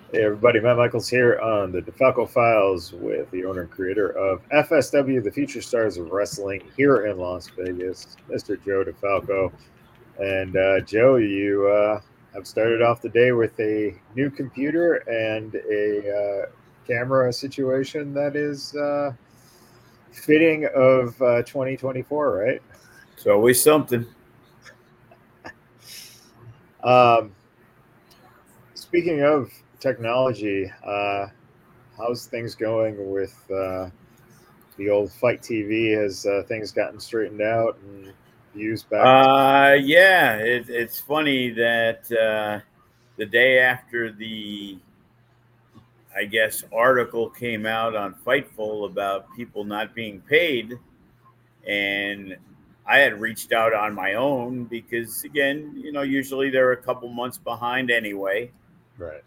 Hey everybody, Matt Michaels here on the DeFalco Files with the owner and creator of FSW, the Future Stars of Wrestling here in Las Vegas, Mr. Joe DeFalco. And Joe, you have started off the day with a new computer and a camera situation that is fitting of 2024, right? It's always something. Um, Speaking of technology, how's things going with the old Fight TV? Has things gotten straightened out and views back? Yeah, it's funny that the day after the, I guess, article came out on Fightful about people not being paid, and I had reached out on my own because, again, usually they're a couple months behind anyway. Right.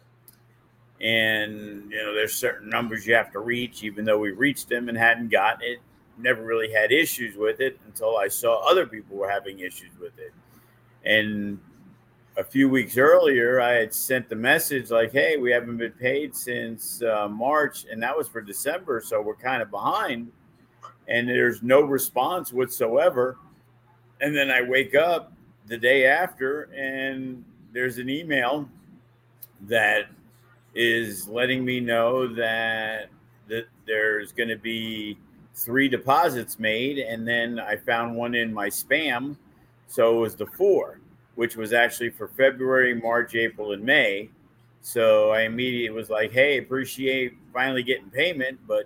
And, there's certain numbers you have to reach, even though we reached them and hadn't gotten it. Never really had issues with it until I saw other people were having issues with it. And a few weeks earlier, I had sent the message like, "Hey, we haven't been paid since March," and that was for December, so we're kind of behind. And there's no response whatsoever. And then I wake up the day after, and there's an email that is letting me know that there's going to be three deposits made, and then I found one in my spam, so it was the four, which was actually for February, March, April, and May. So I immediately was like, "Hey, appreciate finally getting payment, but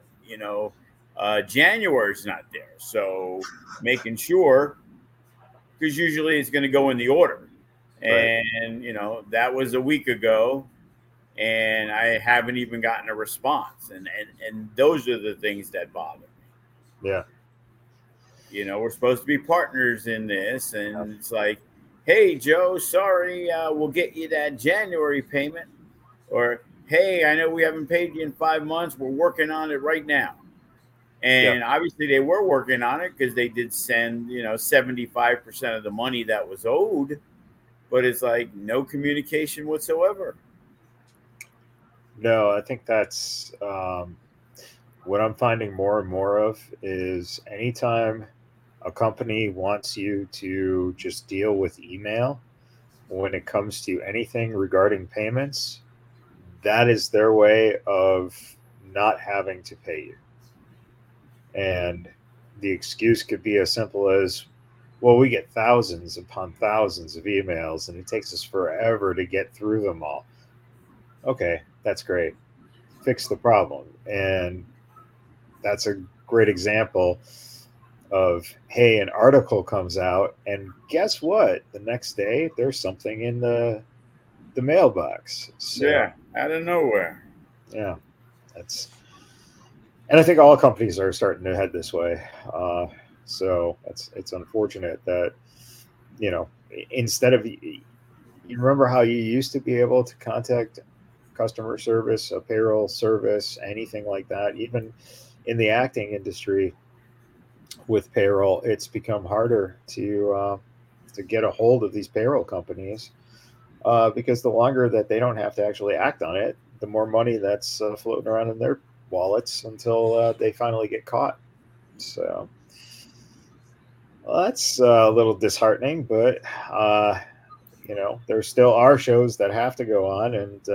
January's not there." So making sure, because usually it's going to go in the order, Right. and that was a week ago, and I haven't even gotten a response. And those are the things that bother me. Yeah. We're supposed to be partners in this, and it's like, "Hey, Joe, sorry, we'll get you that January payment," or, "Hey, I know we haven't paid you in 5 months. We're working on it right now." Yeah. And obviously, they were working on it because they did send 75% of the money that was owed, but it's like no communication whatsoever. No, I think that's what I'm finding more and more of is anytime a company wants you to just deal with email when it comes to anything regarding payments, that is their way of not having to pay you. And the excuse could be as simple as, well, we get thousands upon thousands of emails and it takes us forever to get through them all. Okay, that's great. Fix the problem. And that's a great example of, hey, an article comes out and guess what? The next day there's something in the mailbox. So Yeah, out of nowhere. yeah, that's, and I think all companies are starting to head this way. So it's unfortunate that, you know, instead of, you remember how you used to be able to contact customer service, a payroll service, anything like that, even in the acting industry with payroll, it's become harder to get a hold of these payroll companies because the longer that they don't have to actually act on it, the more money that's floating around in their wallets until they finally get caught. So well, that's a little disheartening, but uh, there still are shows that have to go on, and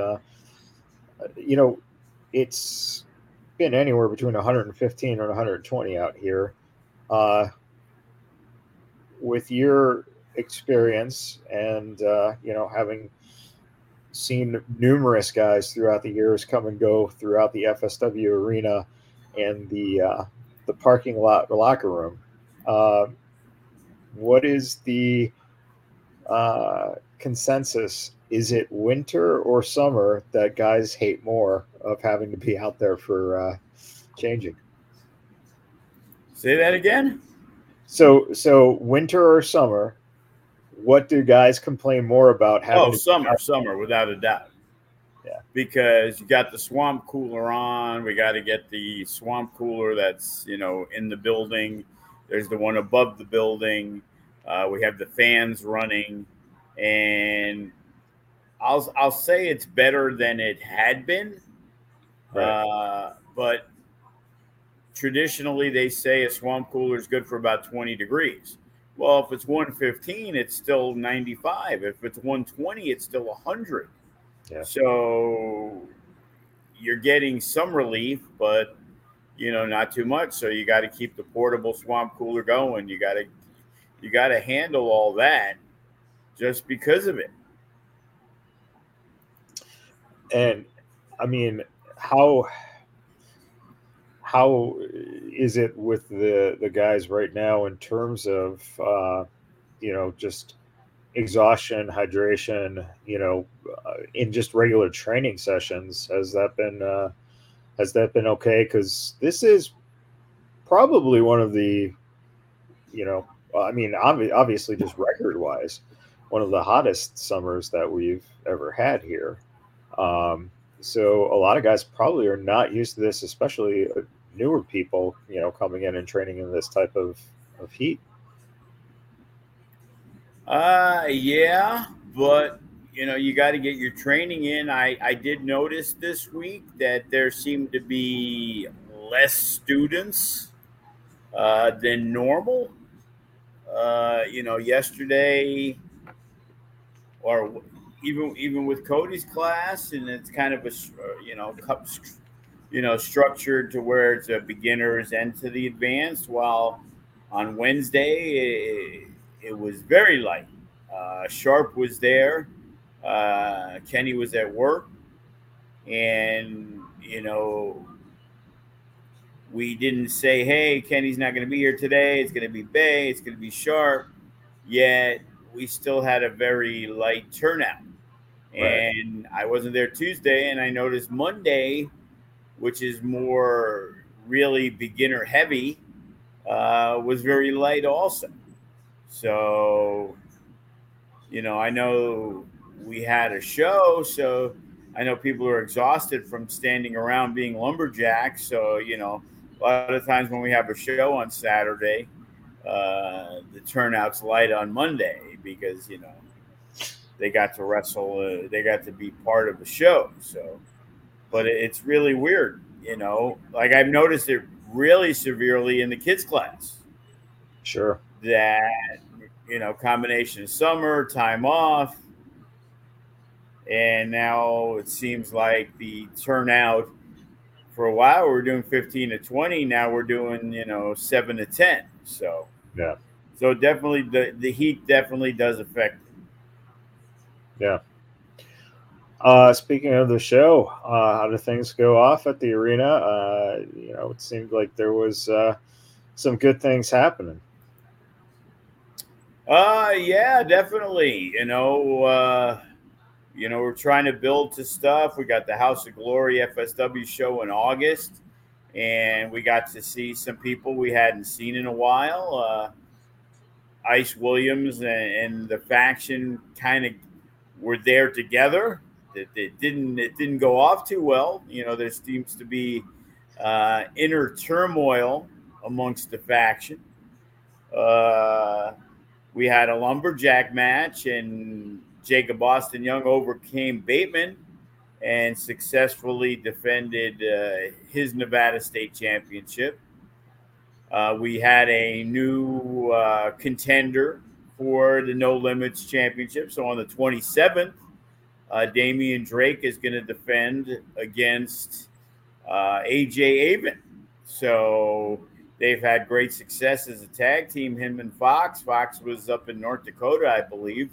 you know, it's been anywhere between 115 and 120 out here. Uh, with your experience and having seen numerous guys throughout the years come and go throughout the FSW arena and the parking lot locker room, uh, what is the consensus? Is it winter or summer that guys hate more of having to be out there for changing? Say that again. So winter or summer, what do guys complain more about having Oh, to be summer, out? summer, without a doubt. Yeah, Because you got the swamp cooler on. We got to get the swamp cooler that's in the building. There's the one above the building. We have the fans running, and I'll say it's better than it had been. Right. But traditionally, they say a swamp cooler is good for about 20 degrees. Well, if it's 115, it's still 95. If it's 120, it's still 100. Yeah. So you're getting some relief, but not too much. So you got to keep the portable swamp cooler going. You got to handle all that just because of it. And I mean, how is it with the guys right now in terms of just exhaustion, hydration, in just regular training sessions? Has that been okay? Because this is probably one of the, I mean, obviously just record wise, one of the hottest summers that we've ever had here. So a lot of guys probably are not used to this, especially newer people, coming in and training in this type of heat. Yeah, but you got to get your training in. I did notice this week that there seemed to be less students than normal. Yesterday, or even with Cody's class, and it's kind of a structured to where it's a beginners and to the advanced. While on Wednesday it was very light. Sharp was there. Kenny was at work, and we didn't say, "Hey, Kenny's not going to be here today. It's going to be Bay. It's going to be Sharp." Yet we still had a very light turnout. Right. And I wasn't there Tuesday, and I noticed Monday, which is more really beginner heavy, was very light also. So, I know we had a show, so I know people are exhausted from standing around being lumberjacks. So, a lot of times when we have a show on Saturday, the turnout's light on Monday because, they got to wrestle, they got to be part of the show. So, but it's really weird, like I've noticed it really severely in the kids class. Sure. That combination of summer time off, and now it seems like the turnout, for a while we were doing 15 to 20, now we're doing 7 to 10. Yeah. So definitely the heat definitely does affect it. Yeah. Speaking of the show, how did things go off at the arena? It seemed like there was some good things happening. Yeah, definitely. We're trying to build to stuff. We got the House of Glory FSW show in August, and we got to see some people we hadn't seen in a while. Ice Williams and the faction kind of were there together. It didn't go off too well. There seems to be inner turmoil amongst the faction. We had a lumberjack match, and Jacob Austin Young overcame Bateman and successfully defended his Nevada State Championship. We had a new contender for the No Limits Championship. So on the 27th, Damian Drake is going to defend against AJ Avon. So they've had great success as a tag team, him and Fox. Fox was up in North Dakota, I believe.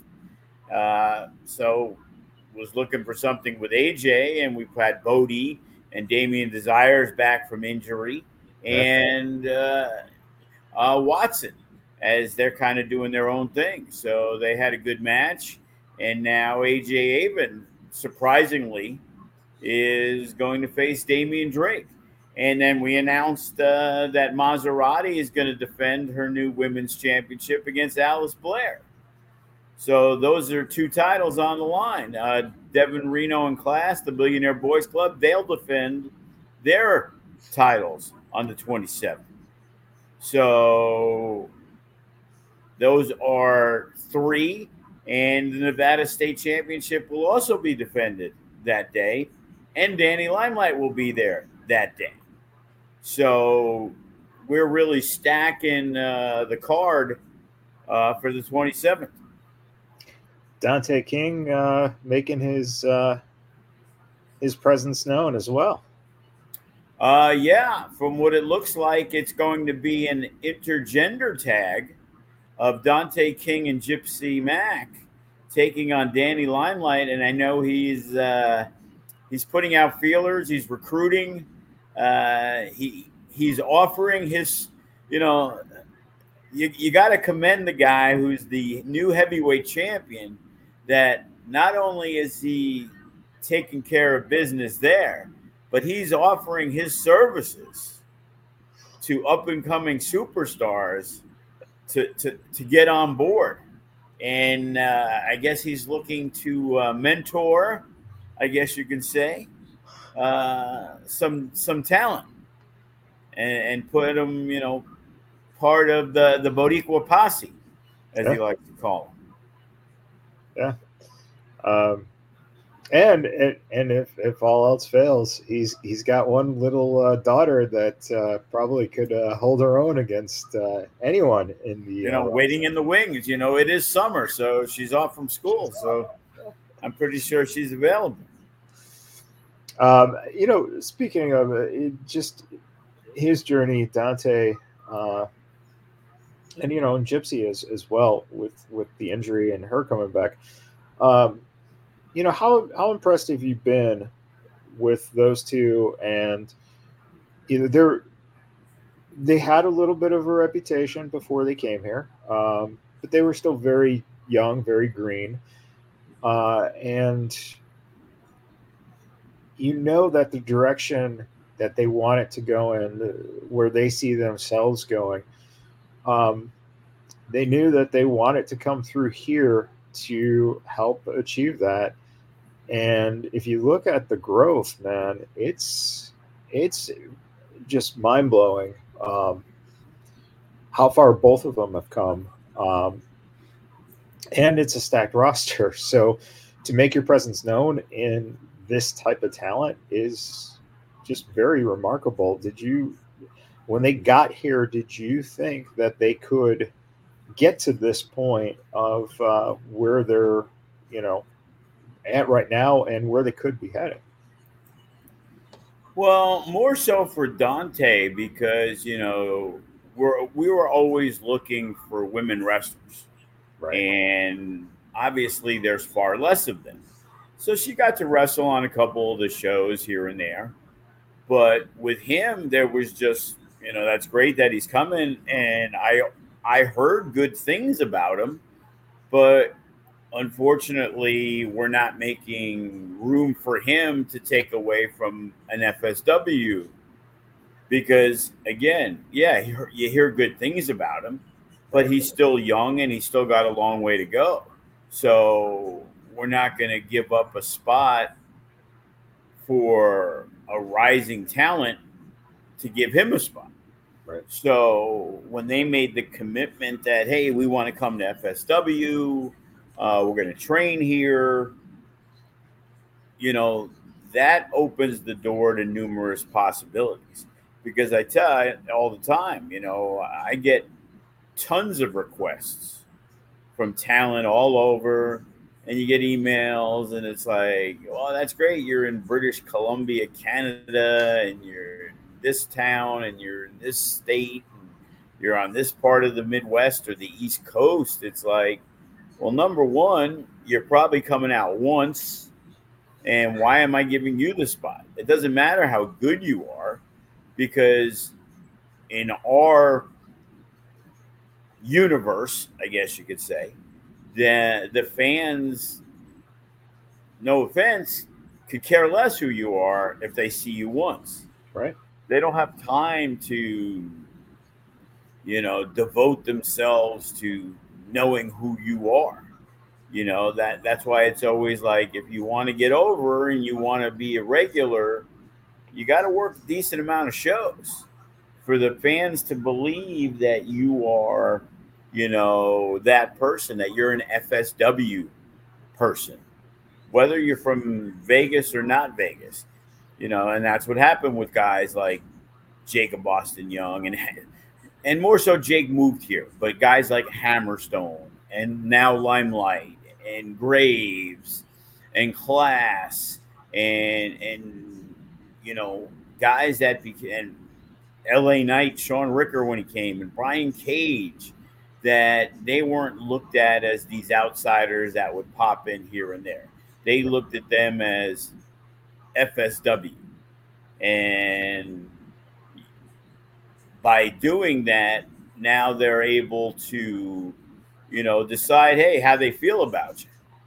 So was looking for something with AJ, and we've had Bodie and Damian Desires back from injury, and Watson, as they're kind of doing their own thing. So they had a good match, and now AJ Avon, surprisingly, is going to face Damian Drake. And then we announced that Maserati is going to defend her new women's championship against Alice Blair. So those are two titles on the line. Devin Reno and Class, the Billionaire Boys Club, they'll defend their titles on the 27th. So those are three And the Nevada State Championship will also be defended that day. And Danny Limelight will be there that day. So we're really stacking the card for the 27th. Dante King making his presence known as well. Yeah, from what it looks like, it's going to be an intergender tag of Dante King and Gypsy Mac taking on Danny Limelight, and I know he's putting out feelers. He's recruiting. He's offering his, you got to commend the guy who's the new heavyweight champion. That not only is he taking care of business there, but he's offering his services to up and coming superstars to get on board. And I guess he's looking to mentor, I guess you can say, some talent and put them, part of the Boricua posse, as he likes to call them. Yeah. And if all else fails, he's got one little daughter that probably could hold her own against anyone in the waiting in the wings. It is summer, so she's off from school, so I'm pretty sure she's available. Speaking of just his journey, Dante, and Gypsy as well with the injury and her coming back. How impressed have you been with those two? And they had a little bit of a reputation before they came here, but they were still very young, very green, and that the direction that they want it to go in, where they see themselves going, they knew that they wanted to come through here to help achieve that. And if you look at the growth, man, it's just mind blowing how far both of them have come. And it's a stacked roster. So to make your presence known in this type of talent is just very remarkable. When they got here, did you think that they could get to this point of where they're, at right now and where they could be heading? Well, more so for Dante because, we were always looking for women wrestlers. Right. And obviously there's far less of them. So she got to wrestle on a couple of the shows here and there. But with him, there was just, that's great that he's coming. And I heard good things about him, but unfortunately, we're not making room for him to take away from an FSW because, again, yeah, you hear good things about him, but he's still young and he's still got a long way to go. So we're not going to give up a spot for a rising talent to give him a spot. Right. So when they made the commitment that, hey, we want to come to FSW, we're going to train here, that opens the door to numerous possibilities. Because I tell you all the time, I get tons of requests from talent all over, and you get emails, and it's like, well, that's great. You're in British Columbia, Canada, and you're in this town, and you're in this state, and you're on this part of the Midwest or the East Coast. It's like, well, number one, you're probably coming out once, and why am I giving you the spot? It doesn't matter how good you are, because in our universe, I guess you could say, the fans, no offense, could care less who you are if they see you once. Right. They don't have time to, devote themselves to knowing who you are. That's why it's always like, if you want to get over and you want to be a regular, you got to work a decent amount of shows for the fans to believe that you are, that person, that you're an FSW person, whether you're from Vegas or not Vegas, and that's what happened with guys like Jacob Austin Young and more so Jake moved here, but guys like Hammerstone and now Limelight and Graves and Class and guys that became LA Knight, Sean Ricker when he came, and Brian Cage, that they weren't looked at as these outsiders that would pop in here and there. They looked at them as FSW. And by doing that, now they're able to, decide, hey, how they feel about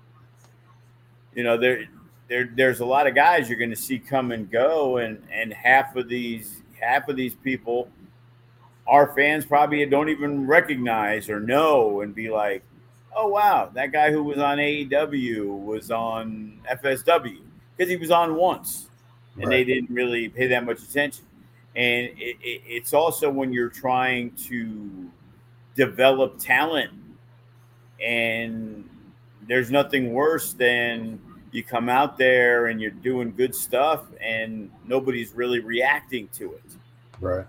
you. There's a lot of guys you're going to see come and go, and half of these people, our fans probably don't even recognize or know, and be like, oh wow, that guy who was on AEW was on FSW, because he was on once, and they didn't really pay that much attention. And it's also when you're trying to develop talent, and there's nothing worse than you come out there and you're doing good stuff and nobody's really reacting to it. Right.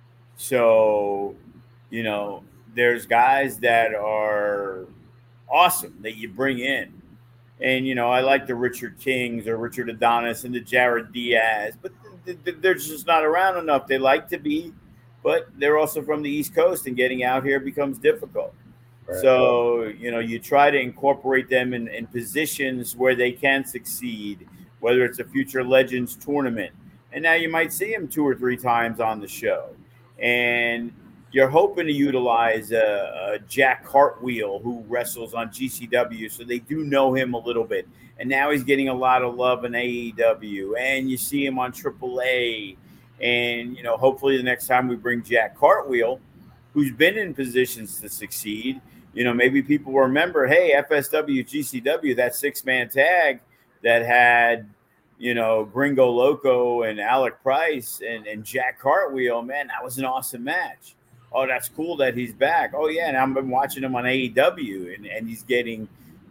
So, there's guys that are awesome that you bring in. And, I like the Richard Kings or Richard Adonis and the Jared Diaz, but they're just not around enough. They like to be, but they're also from the East Coast, and getting out here becomes difficult. Right. So, you try to incorporate them in positions where they can succeed, whether it's a Future Legends tournament. And now you might see them 2 or 3 times on the show. And you're hoping to utilize Jack Cartwheel, who wrestles on GCW, so they do know him a little bit. And now he's getting a lot of love in AEW, and you see him on AAA. And, hopefully the next time we bring Jack Cartwheel, who's been in positions to succeed, maybe people will remember, hey, FSW, GCW, that 6-man tag that had, Gringo Loco and Alec Price and Jack Cartwheel, man, that was an awesome match. Oh, that's cool that he's back. Oh, yeah, and I've been watching him on AEW, and he's getting,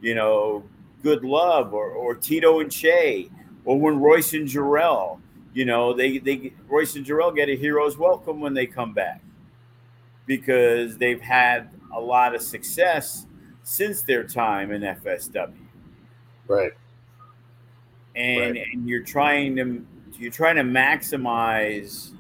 good love. Or Tito and Che, or when Royce and Jarrell, Royce and Jarrell get a hero's welcome when they come back, because they've had a lot of success since their time in FSW. Right. And you're trying to maximize,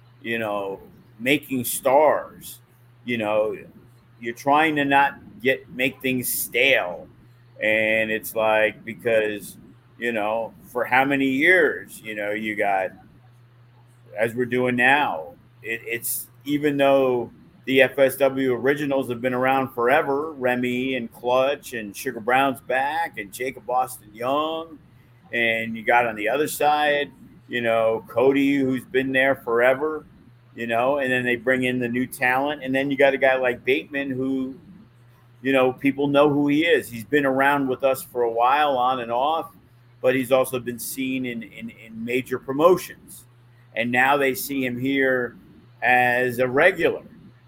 making stars. You're trying to not make things stale. And it's like, because, for how many years, you got, as we're doing now, it's even though the FSW originals have been around forever, Remy and Clutch and Sugar Brown's back and Jacob Austin Young, and you got on the other side, Cody, who's been there forever, and then they bring in the new talent. And then you got a guy like Bateman who, people know who he is. He's been around with us for a while, on and off, but he's also been seen in major promotions. And now they see him here as a regular.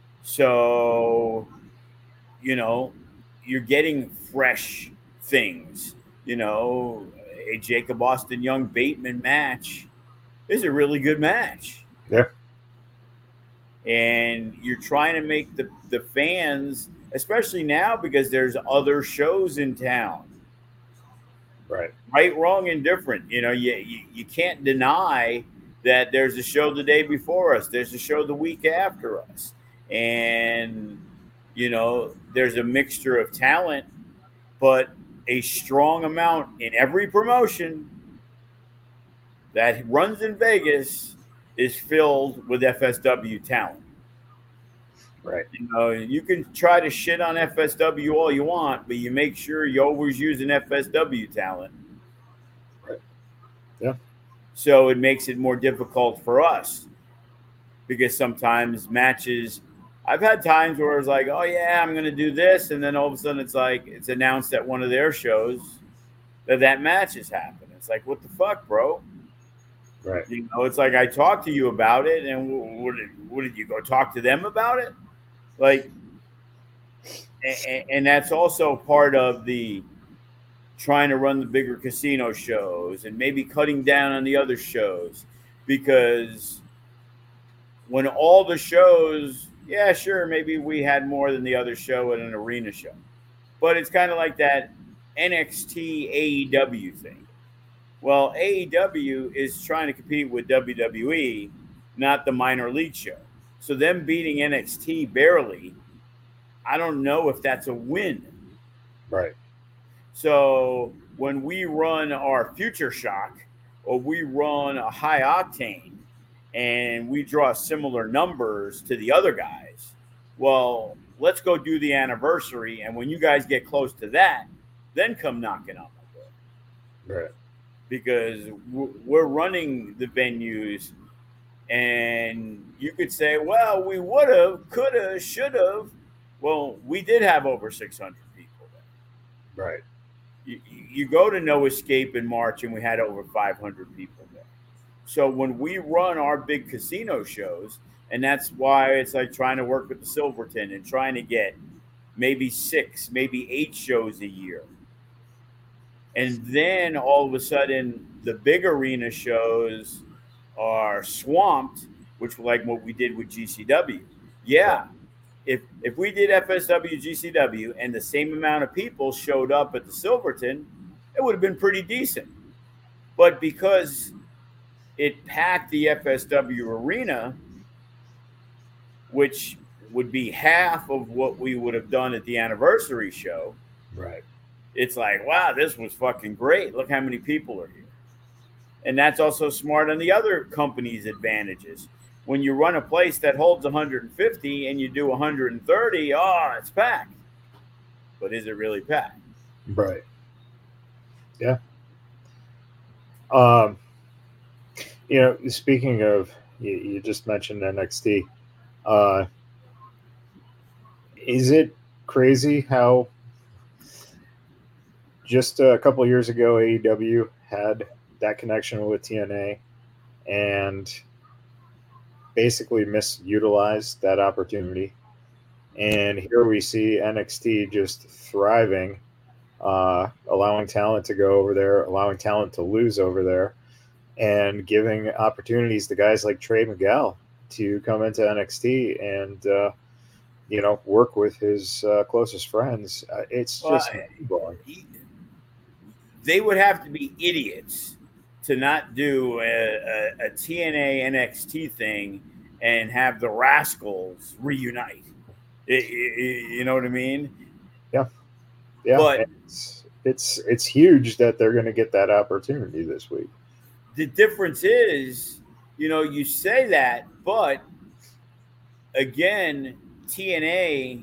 So, you're getting fresh things. A Jacob Austin Young Bateman match is a really good match. Yeah. And you're trying to make the fans, especially now because there's other shows in town. Right, wrong, and different. You can't deny that there's a show the day before us. There's a show the week after us. And, there's a mixture of talent, but a strong amount in every promotion that runs in Vegas is filled with FSW talent. Right. You can try to shit on FSW all you want, but you make sure you always use an FSW talent. Right. Yeah. So it makes it more difficult for us, because sometimes matches, I've had times where it's like, oh yeah, I'm going to do this. And then all of a sudden it's like, it's announced at one of their shows that match has happened. It's like, what the fuck, bro? Right. It's like, I talked to you about it. And what did you go talk to them about it? Like, and that's also part of the trying to run the bigger casino shows and maybe cutting down on the other shows, because when all the shows, yeah, sure, maybe we had more than the other show at an arena show, but it's kind of like that NXT AEW thing. Well, AEW is trying to compete with WWE, not the minor league show. So them beating NXT barely, I don't know if that's a win. Right. So when we run our Future Shock or we run a High Octane and we draw similar numbers to the other guys, well, let's go do the anniversary. And when you guys get close to that, then come knocking on my door. Right. Because we're running the venues, and you could say, well, we would have, could have, should have. Well, we did have over 600 people there. Right. You go to No Escape in March, and we had over 500 people there. So when we run our big casino shows, and that's why it's like trying to work with the Silverton and trying to get maybe 6, maybe 8 shows a year. And then all of a sudden, the big arena shows are swamped, which like what we did with GCW. Yeah, if we did FSW, GCW, and the same amount of people showed up at the Silverton, it would have been pretty decent. But because it packed the FSW arena, which would be half of what we would have done at the anniversary show, right, it's like, wow, this was fucking great. Look how many people are here. And that's also smart on the other company's advantages. When you run a place that holds 150 and you do 130, it's packed. But is it really packed? Right. Yeah. Speaking of, you just mentioned NXT. Is it crazy how just a couple of years ago, AEW had that connection with TNA and basically misutilized that opportunity. And here we see NXT just thriving, allowing talent to go over there, allowing talent to lose over there, and giving opportunities to guys like Trey Miguel to come into NXT and, work with his closest friends. It's just they would have to be idiots to not do a TNA NXT thing and have the Rascals reunite. You know what I mean? Yeah. But it's huge that they're going to get that opportunity this week. The difference is, you say that, but again, TNA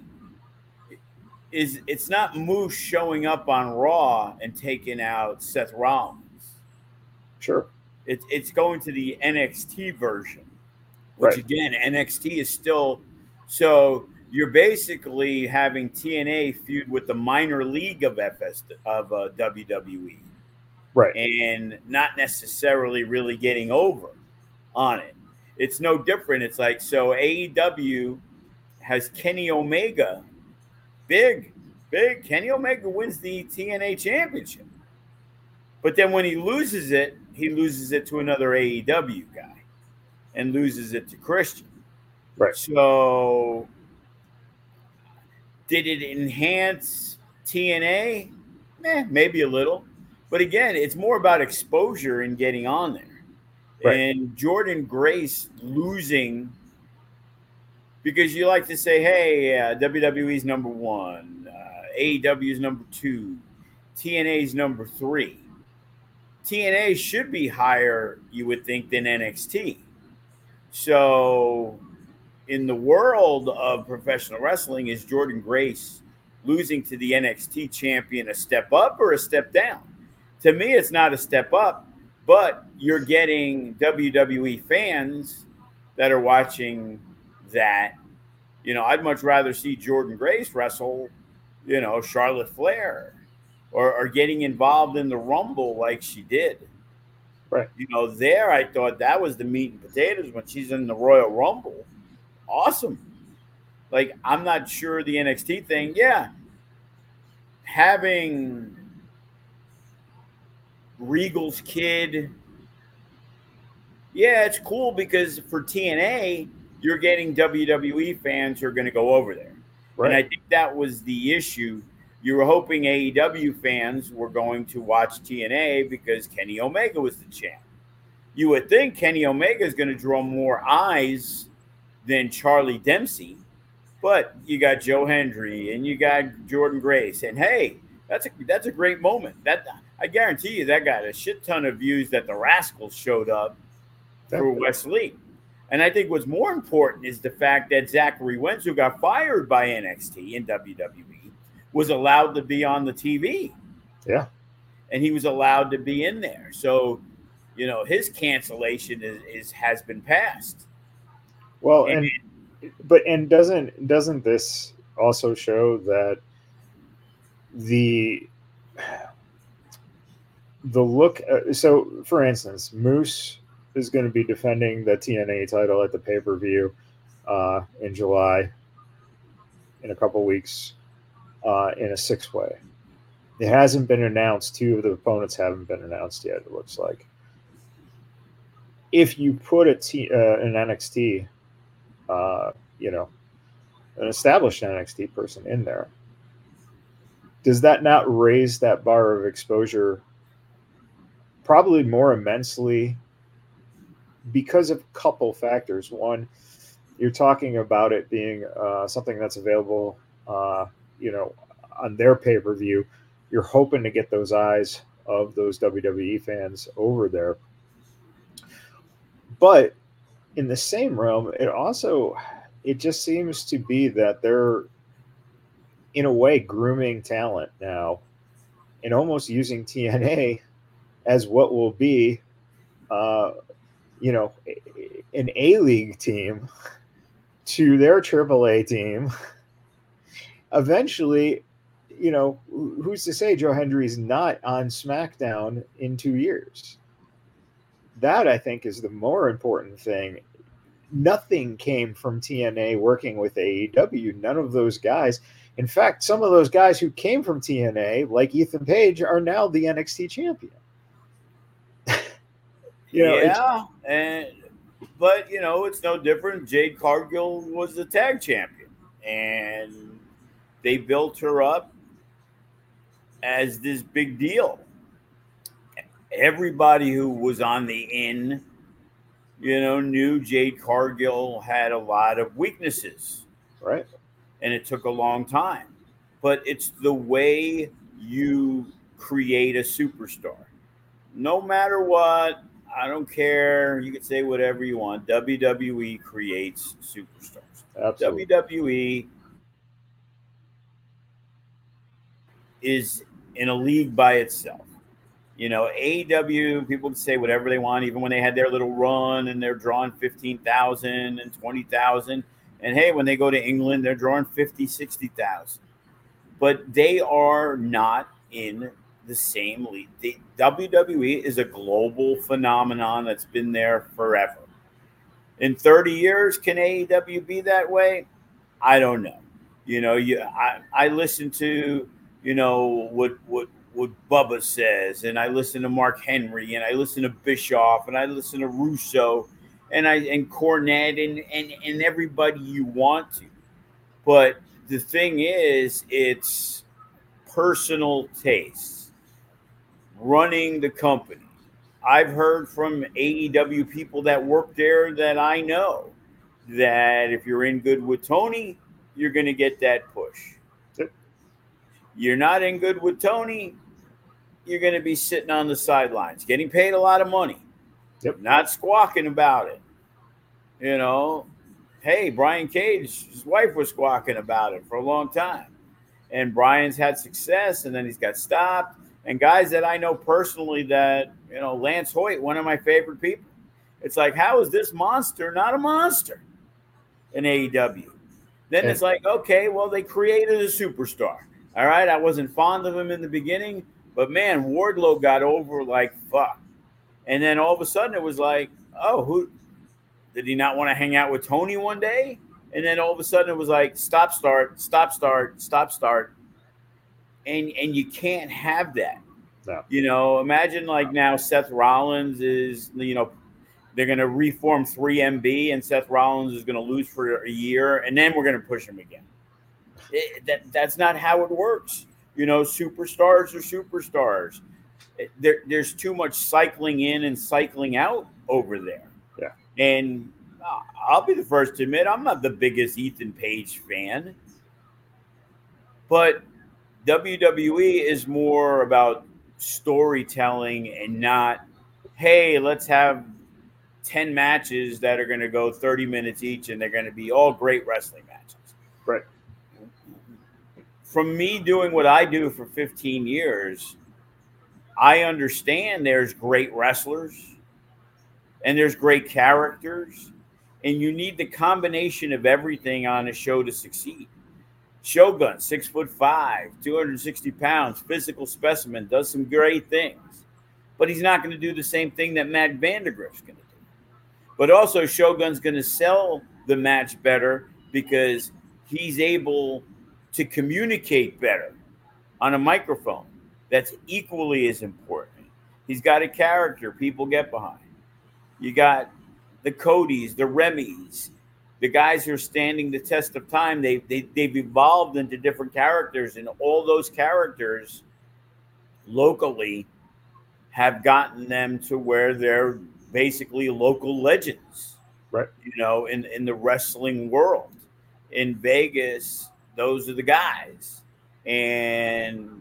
it's not Moose showing up on Raw and taking out Seth Rollins. Sure. It's going to the NXT version, which right. Again, NXT is still, so you're basically having TNA feud with the minor league of WWE. Right. And not necessarily really getting over on it. It's no different. It's like, so AEW has Kenny Omega. Big. Kenny Omega wins the TNA championship. But then when he loses it to another AEW guy and loses it to Christian. Right. So did it enhance TNA? Maybe a little. But again, it's more about exposure and getting on there. Right. And Jordan Grace losing, because you like to say, hey, WWE's number 1, AEW's number 2, TNA's number 3. TNA should be higher, you would think, than NXT. So in the world of professional wrestling, is Jordan Grace losing to the NXT champion a step up or a step down? To me, it's not a step up, but you're getting WWE fans that are watching that. I'd much rather see Jordan Grace wrestle, Charlotte Flair or getting involved in the Rumble like she did. Right. There I thought that was the meat and potatoes when she's in the Royal Rumble. Awesome. Like, I'm not sure the NXT thing. Yeah, having Regal's kid, yeah, it's cool because for TNA, you're getting WWE fans who are going to go over there. And Right. I think that was the issue. You were hoping AEW fans were going to watch TNA because Kenny Omega was the champ. You would think Kenny Omega is going to draw more eyes than Charlie Dempsey, but you got Joe Hendry and you got Jordan Grace, and hey, that's a great moment. That I guarantee you that got a shit ton of views that the Rascals showed up for Yep. Wesley. And I think what's more important is the fact that Zachary Wentz, who got fired by NXT and WWE, was allowed to be on the TV. Yeah. And he was allowed to be in there. So, his cancellation is has been passed. Well, And and doesn't this also show that the look? So, for instance, Moose is going to be defending the TNA title at the pay-per-view in July, in a couple weeks, in a six-way. It hasn't been announced. Two of the opponents haven't been announced yet. It looks like. If you put an NXT, uh, you know, an established NXT person in there, does that not raise that bar of exposure probably more immensely because of a couple factors? One, you're talking about it being something that's available, on their pay-per-view. You're hoping to get those eyes of those WWE fans over there. But in the same realm, it just seems to be that they're in a way grooming talent now and almost using TNA as what will be, uh, an A-League team to their AAA team. Eventually, who's to say Joe Hendry's not on SmackDown in 2 years? That, I think, is the more important thing. Nothing came from TNA working with AEW. None of those guys. In fact, some of those guys who came from TNA, like Ethan Page, are now the NXT champion. but it's no different. Jade Cargill was the tag champion, and they built her up as this big deal. Everybody who was on the in, knew Jade Cargill had a lot of weaknesses. Right. And it took a long time. But it's the way you create a superstar. No matter what, I don't care. You can say whatever you want. WWE creates superstars. Absolutely. WWE is in a league by itself. AEW, people can say whatever they want, even when they had their little run and they're drawing 15,000 and 20,000. And hey, when they go to England, they're drawing 50, 60,000. But they are not in the same league. The WWE is a global phenomenon that's been there forever. In 30 years, can AEW be that way? I don't know. I listen to, what Bubba says, and I listen to Mark Henry, and I listen to Bischoff, and I listen to Russo, and Cornette, and everybody you want to. But the thing is, it's personal taste running the company. I've heard from AEW people that work there that I know that if you're in good with Tony, you're going to get that push. Yep. You're not in good with Tony, you're going to be sitting on the sidelines, getting paid a lot of money, Yep. not squawking about it. Hey, Brian Cage, his wife was squawking about it for a long time. And Brian's had success, and then he's got stopped. And guys that I know personally that, Lance Hoyt, one of my favorite people. It's like, how is this monster not a monster in AEW? Then it's like, okay, well, they created a superstar. All right, I wasn't fond of him in the beginning, but man, Wardlow got over like fuck. And then all of a sudden it was like, oh, who did he not want to hang out with Tony one day? And then all of a sudden it was like stop, start, stop, start, stop, start. And you can't have that. No. You know, imagine like now Seth Rollins is, you know, they're going to reform 3MB and Seth Rollins is going to lose for a year and then we're going to push him again. That's not how it works. You know, superstars are superstars. There's too much cycling in and cycling out over there. Yeah. And I'll be the first to admit I'm not the biggest Ethan Page fan. But WWE is more about storytelling and not, hey, let's have 10 matches that are going to go 30 minutes each and they're going to be all great wrestling matches. Right. From me doing what I do for 15 years, I understand there's great wrestlers and there's great characters, and you need the combination of everything on a show to succeed. Shogun, 6'5", 260 pounds, physical specimen, does some great things, but he's not going to do the same thing that Matt Vandergrift's going to do. But also Shogun's going to sell the match better because he's able to communicate better on a microphone. That's equally as important. He's got a character people get behind. You got the Codys, the Remys, the guys who are standing the test of time. They've evolved into different characters, and all those characters locally have gotten them to where they're basically local legends, right? You know, in the wrestling world. In Vegas, those are the guys. And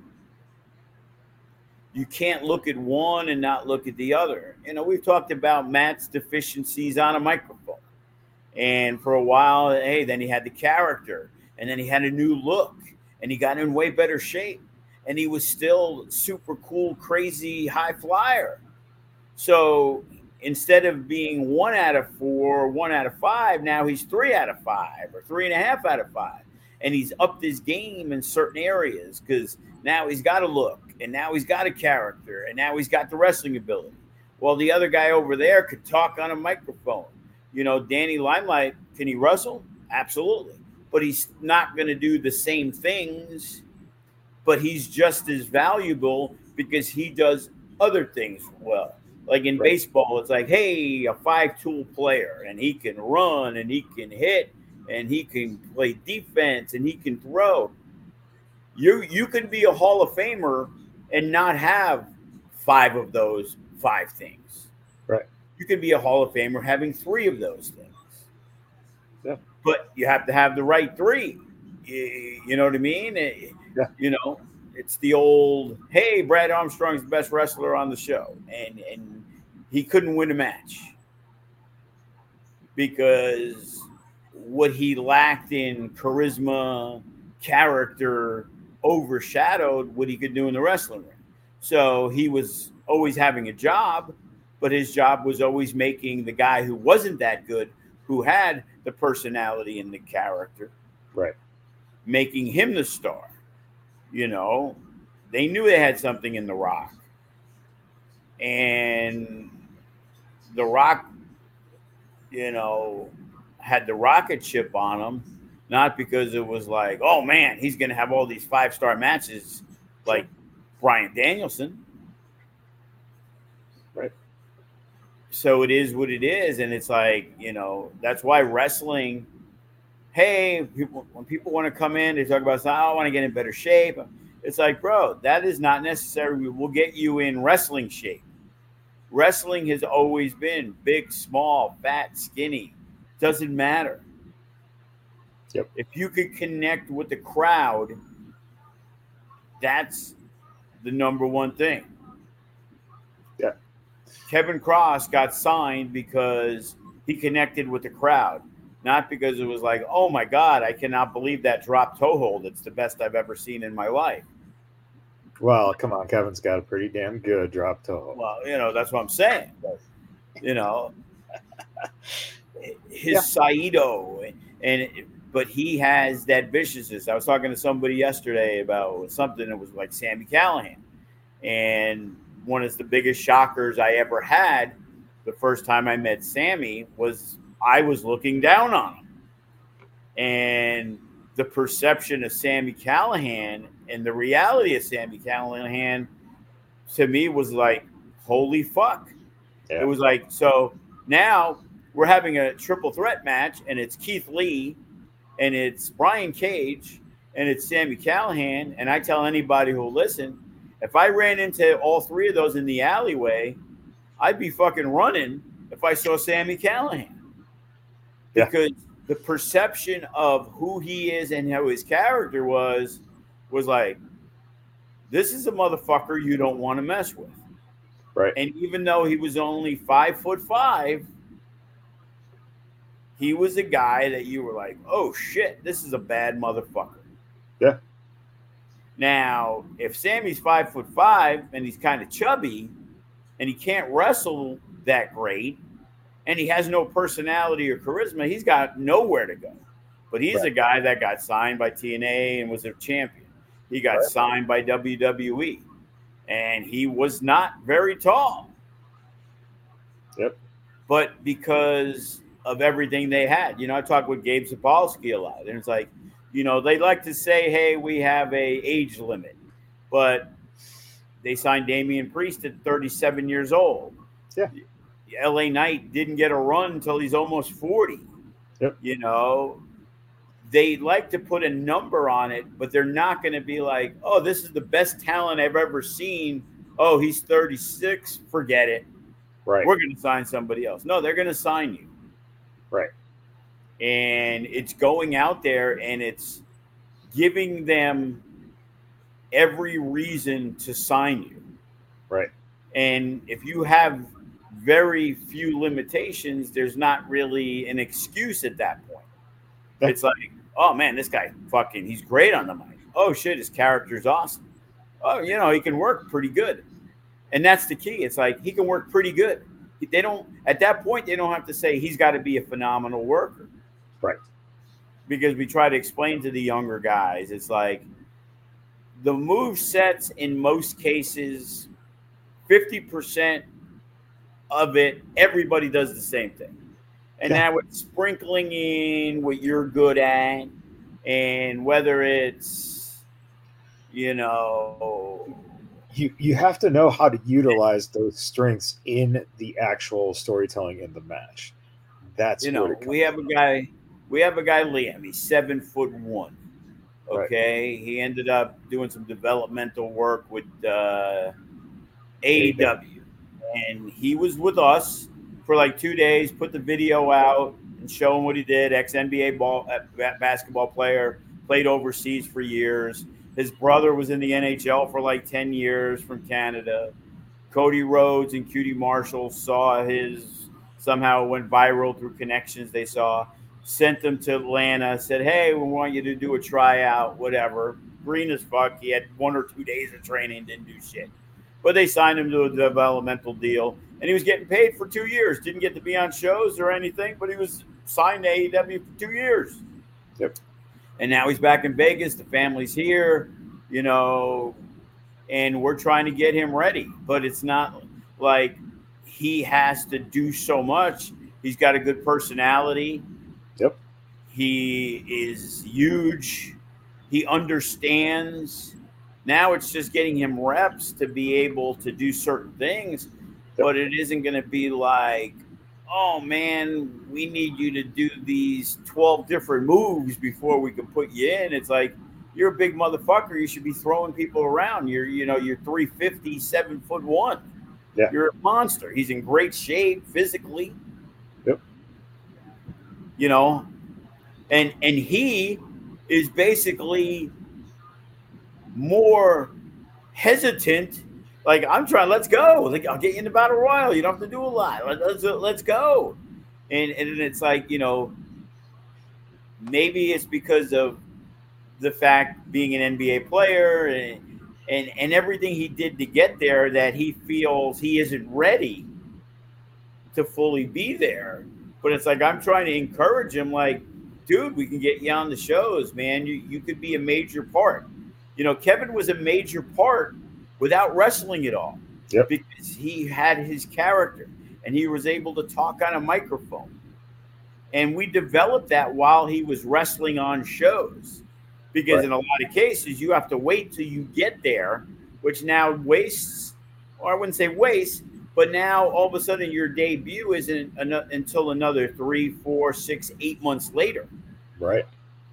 you can't look at one and not look at the other. You know, we've talked about Matt's deficiencies on a microphone. And for a while, hey, then he had the character, and then he had a new look, and he got in way better shape. And he was still super cool, crazy, high flyer. So instead of being 1 out of 4, 1 out of 5, now he's 3 out of 5 or 3.5 out of 5. And he's upped his game in certain areas because now he's got a look, and now he's got a character, and now he's got the wrestling ability. Well, the other guy over there could talk on a microphone. You know, Danny Limelight, can he wrestle? Absolutely. But he's not going to do the same things, but he's just as valuable because he does other things well. Like in baseball, it's like, hey, a 5-tool player, and he can run, and he can hit, and he can play defense, and he can throw. You can be a Hall of Famer and not have 5 of those 5 things. Right. You can be a Hall of Famer having 3 of those things. Yeah. But you have to have the right 3. You know what I mean? Yeah. You know, it's the old, hey, Brad Armstrong's the best wrestler on the show. And he couldn't win a match because what he lacked in charisma, character, overshadowed what he could do in the wrestling ring. So he was always having a job, but his job was always making the guy who wasn't that good, who had the personality and the character, right, making him the star. You know, they knew they had something in The Rock. And The Rock, you know, had the rocket ship on him, not because it was like, oh, man, he's going to have all these 5-star matches like Bryan Danielson. Right. So it is what it is. And it's like, you know, that's why wrestling, hey, when people want to come in, they talk about, I want to get in better shape. It's like, bro, that is not necessary. We'll get you in wrestling shape. Wrestling has always been big, small, fat, skinny. Doesn't matter. Yep. If you could connect with the crowd, that's the number one thing. Yeah. Kevin Cross got signed because he connected with the crowd, not because it was like, oh my God, I cannot believe that drop toe hold. It's the best I've ever seen in my life. Well, come on, Kevin's got a pretty damn good drop toe hold. Well, you know, that's what I'm saying. You know, his Saito, but he has that viciousness. I was talking to somebody yesterday about something that was like Sami Callihan, and one of the biggest shockers I ever had the first time I met Sami was I was looking down on him. And the perception of Sami Callihan and the reality of Sami Callihan to me was like, holy fuck. Yeah. It was like, so now we're having a triple threat match, and it's Keith Lee, and it's Brian Cage, and it's Sami Callihan. And I tell anybody who'll listen, if I ran into all three of those in the alleyway, I'd be fucking running if I saw Sami Callihan. Because the perception of who he is and how his character was like, this is a motherfucker you don't want to mess with. Right. And even though he was only 5'5", he was a guy that you were like, oh shit, this is a bad motherfucker. Yeah. Now, if Sammy's 5'5" and he's kind of chubby and he can't wrestle that great and he has no personality or charisma, he's got nowhere to go. But he's a guy that got signed by TNA and was a champion. He got signed by WWE, and he was not very tall. Yep. But because of everything they had, I talk with Gabe Sapolsky a lot, and it's like, they like to say, hey, we have a age limit, but they signed Damian Priest at 37 years old. Yeah. LA Knight didn't get a run until he's almost 40. Yep. They like to put a number on it, but they're not going to be like, oh, this is the best talent I've ever seen. Oh, he's 36. Forget it. Right. We're going to sign somebody else. No, they're going to sign you. Right. And it's going out there and it's giving them every reason to sign you. Right. And if you have very few limitations, there's not really an excuse at that point. It's like, oh man, this guy he's great on the mic. Oh shit, his character's awesome. Oh, he can work pretty good. And that's the key. It's like, he can work pretty good. At that point, they don't have to say he's got to be a phenomenal worker. Right. Because we try to explain to the younger guys, it's like the move sets in most cases, 50% of it, everybody does the same thing. And now it's sprinkling in what you're good at, and whether it's, you have to know how to utilize those strengths in the actual storytelling in the match. That's we have a guy Liam. He's 7'1". Okay, right. He ended up doing some developmental work with AEW, and he was with us for like 2 days, put the video out and show him what he did. Ex-NBA basketball player, played overseas for years. His brother was in the NHL for like 10 years from Canada. Cody Rhodes and QT Marshall saw somehow it went viral through connections they saw, sent them to Atlanta, said, hey, we want you to do a tryout, whatever. Green as fuck. He had 1 or 2 days of training, didn't do shit. But they signed him to a developmental deal, and he was getting paid for 2 years. Didn't get to be on shows or anything, but he was signed to AEW for 2 years. Yep. And now he's back in Vegas. The family's here, and we're trying to get him ready. But it's not like he has to do so much. He's got a good personality. Yep. He is huge. He understands. Now it's just getting him reps to be able to do certain things, but it isn't going to be like, oh man, we need you to do these 12 different moves before we can put you in. It's like, you're a big motherfucker. You should be throwing people around. You're 350, 7'1". Yeah. You're a monster. He's in great shape physically. Yep. And he is basically more hesitant. Like, I'm trying, let's go. Like, I'll get you in the battle royal. You don't have to do a lot. Let's go. And it's like, maybe it's because of the fact being an NBA player and everything he did to get there that he feels he isn't ready to fully be there. But it's like, I'm trying to encourage him, like, dude, we can get you on the shows, man. You could be a major part. Kevin was a major part without wrestling at all. Yep. Because he had his character and he was able to talk on a microphone. And we developed that while he was wrestling on shows, because in a lot of cases you have to wait till you get there, which now wastes, or I wouldn't say waste, but now all of a sudden your debut isn't until another 3, 4, 6, 8 months later. Right.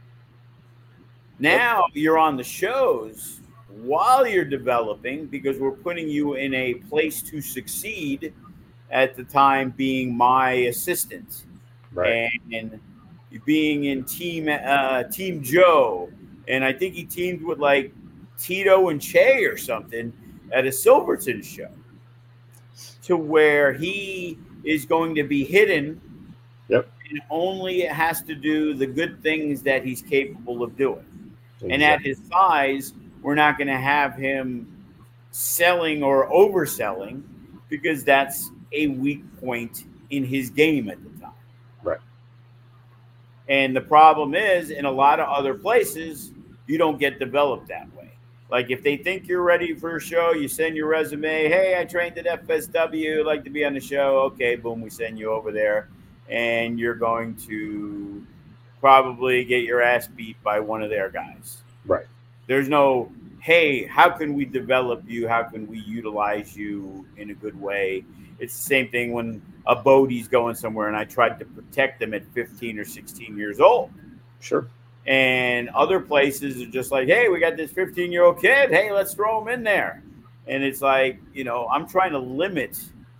Now you're on the shows while you're developing, because we're putting you in a place to succeed, at the time being my assistant. Right. And being in Team Joe, and I think he teamed with like Tito and Che or something at a Silverton show, to where he is going to be hidden. Yep. And only has to do the good things that he's capable of doing. Exactly. And at his size, we're not going to have him selling or overselling, because that's a weak point in his game at the time. Right. And the problem is, in a lot of other places, you don't get developed that way. Like if they think you're ready for a show, you send your resume. Hey, I trained at FSW. I'd like to be on the show. Okay, boom, we send you over there. And you're going to probably get your ass beat by one of their guys. Right. There's no, hey, how can we develop you? How can we utilize you in a good way? It's the same thing when a Bodie's going somewhere and I tried to protect them at 15 or 16 years old. Sure. And other places are just like, hey, we got this 15-year-old kid. Hey, let's throw him in there. And it's like, I'm trying to limit,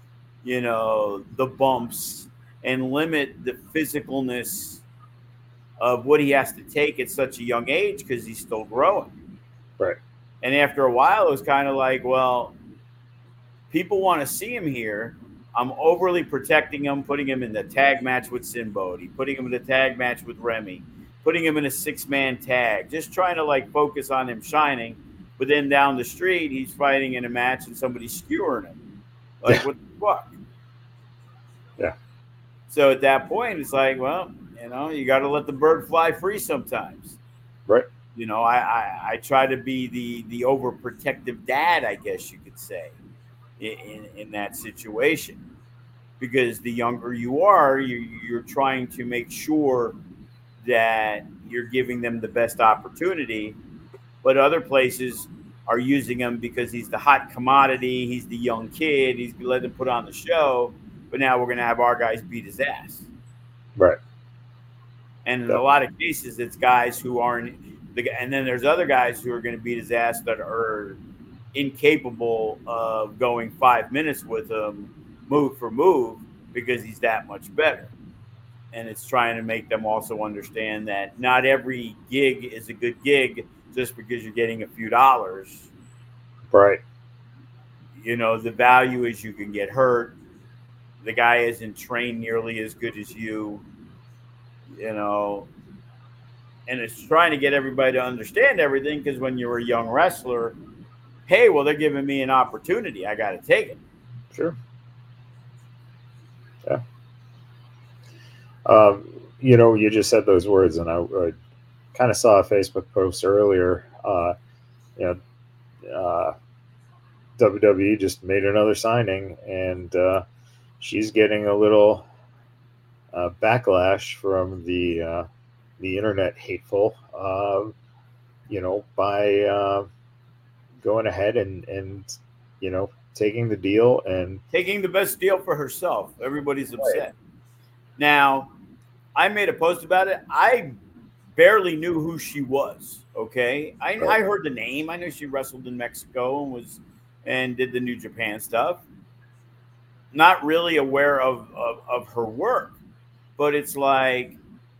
the bumps and limit the physicalness of what he has to take at such a young age, because he's still growing. Right. And after a while, it was kind of like, well, people want to see him here. I'm overly protecting him, putting him in the tag match with Sinbodi, putting him in the tag match with Remy, putting him in a 6-man tag, just trying to like focus on him shining. But then down the street, he's fighting in a match and somebody's skewering him. Like, what the fuck? Yeah. So at that point, it's like, well, you got to let the bird fly free sometimes. Right. I try to be the overprotective dad, I guess you could say, in that situation, because the younger you are, you're trying to make sure that you're giving them the best opportunity, but other places are using him because he's the hot commodity, he's the young kid, he's letting him put on the show, but now we're going to have our guys beat his ass. Right. And in a lot of cases, it's guys who aren't, and then there's other guys who are going to beat his ass that are incapable of going 5 minutes with him move for move, because he's that much better. And it's trying to make them also understand that not every gig is a good gig just because you're getting a few dollars. Right. The value is you can get hurt. The guy isn't trained nearly as good as you, and it's trying to get everybody to understand everything, because when you're a young wrestler, hey, well, they're giving me an opportunity. I got to take it. Sure. Yeah. You just said those words, and I kind of saw a Facebook post earlier. WWE just made another signing, and she's getting a little backlash from the internet hateful, by going ahead and taking the deal and taking the best deal for herself. Everybody's upset. Right. Now, I made a post about it. I barely knew who she was. Okay, I heard the name. I knew she wrestled in Mexico and did the New Japan stuff. Not really aware of her work, but it's like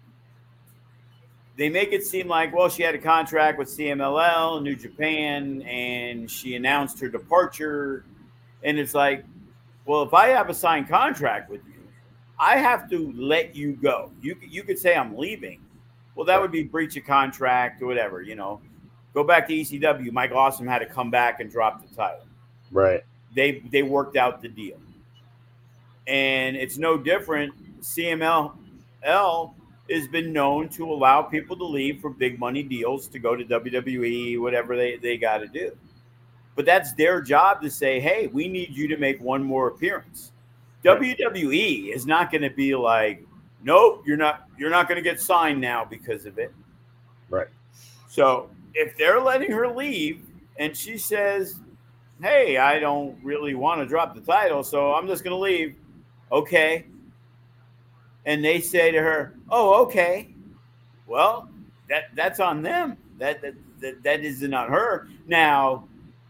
they make it seem like, well, she had a contract with CMLL, New Japan, and she announced her departure. And it's like, well, if I have a signed contract with you, I have to let you go. You could say I'm leaving. Well, that would be breach of contract or whatever, Go back to ECW. Mike Awesome had to come back and drop the title. Right. They worked out the deal. And it's no different. CMLL has been known to allow people to leave for big money deals to go to WWE, whatever they got to do. But that's their job to say, hey, we need you to make one more appearance. WWE is not going to be like, Nope, you're not going to get signed now because of it. Right. So if they're letting her leave and she says, hey, I don't really want to drop the title, so I'm just going to leave. Okay. And they say to her, oh, okay. Well, that's on them. That isn't on her. Now,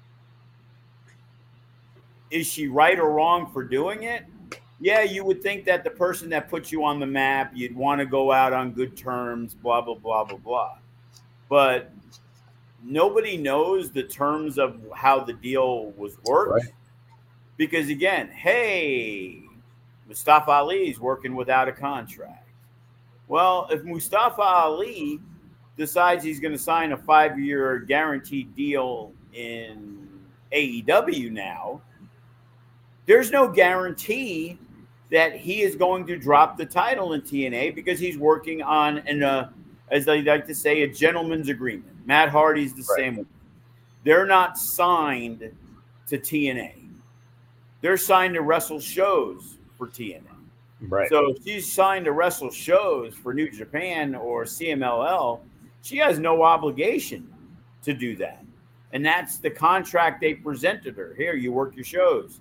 is she right or wrong for doing it? Yeah, you would think that the person that puts you on the map, you'd want to go out on good terms, blah, blah, blah, blah, blah. But nobody knows the terms of how the deal was worked. Right. Because, again, hey, Mustafa Ali's working without a contract. Well, if Mustafa Ali decides he's going to sign a 5-year guaranteed deal in AEW now, there's no guarantee that he is going to drop the title in TNA because he's working on as they like to say, a gentleman's agreement. Matt Hardy's the same way. They're not signed to TNA. They're signed to wrestle shows for TNA. Right. So if she's signed to wrestle shows for New Japan or CMLL, she has no obligation to do that. And that's the contract they presented her. Here, you work your shows.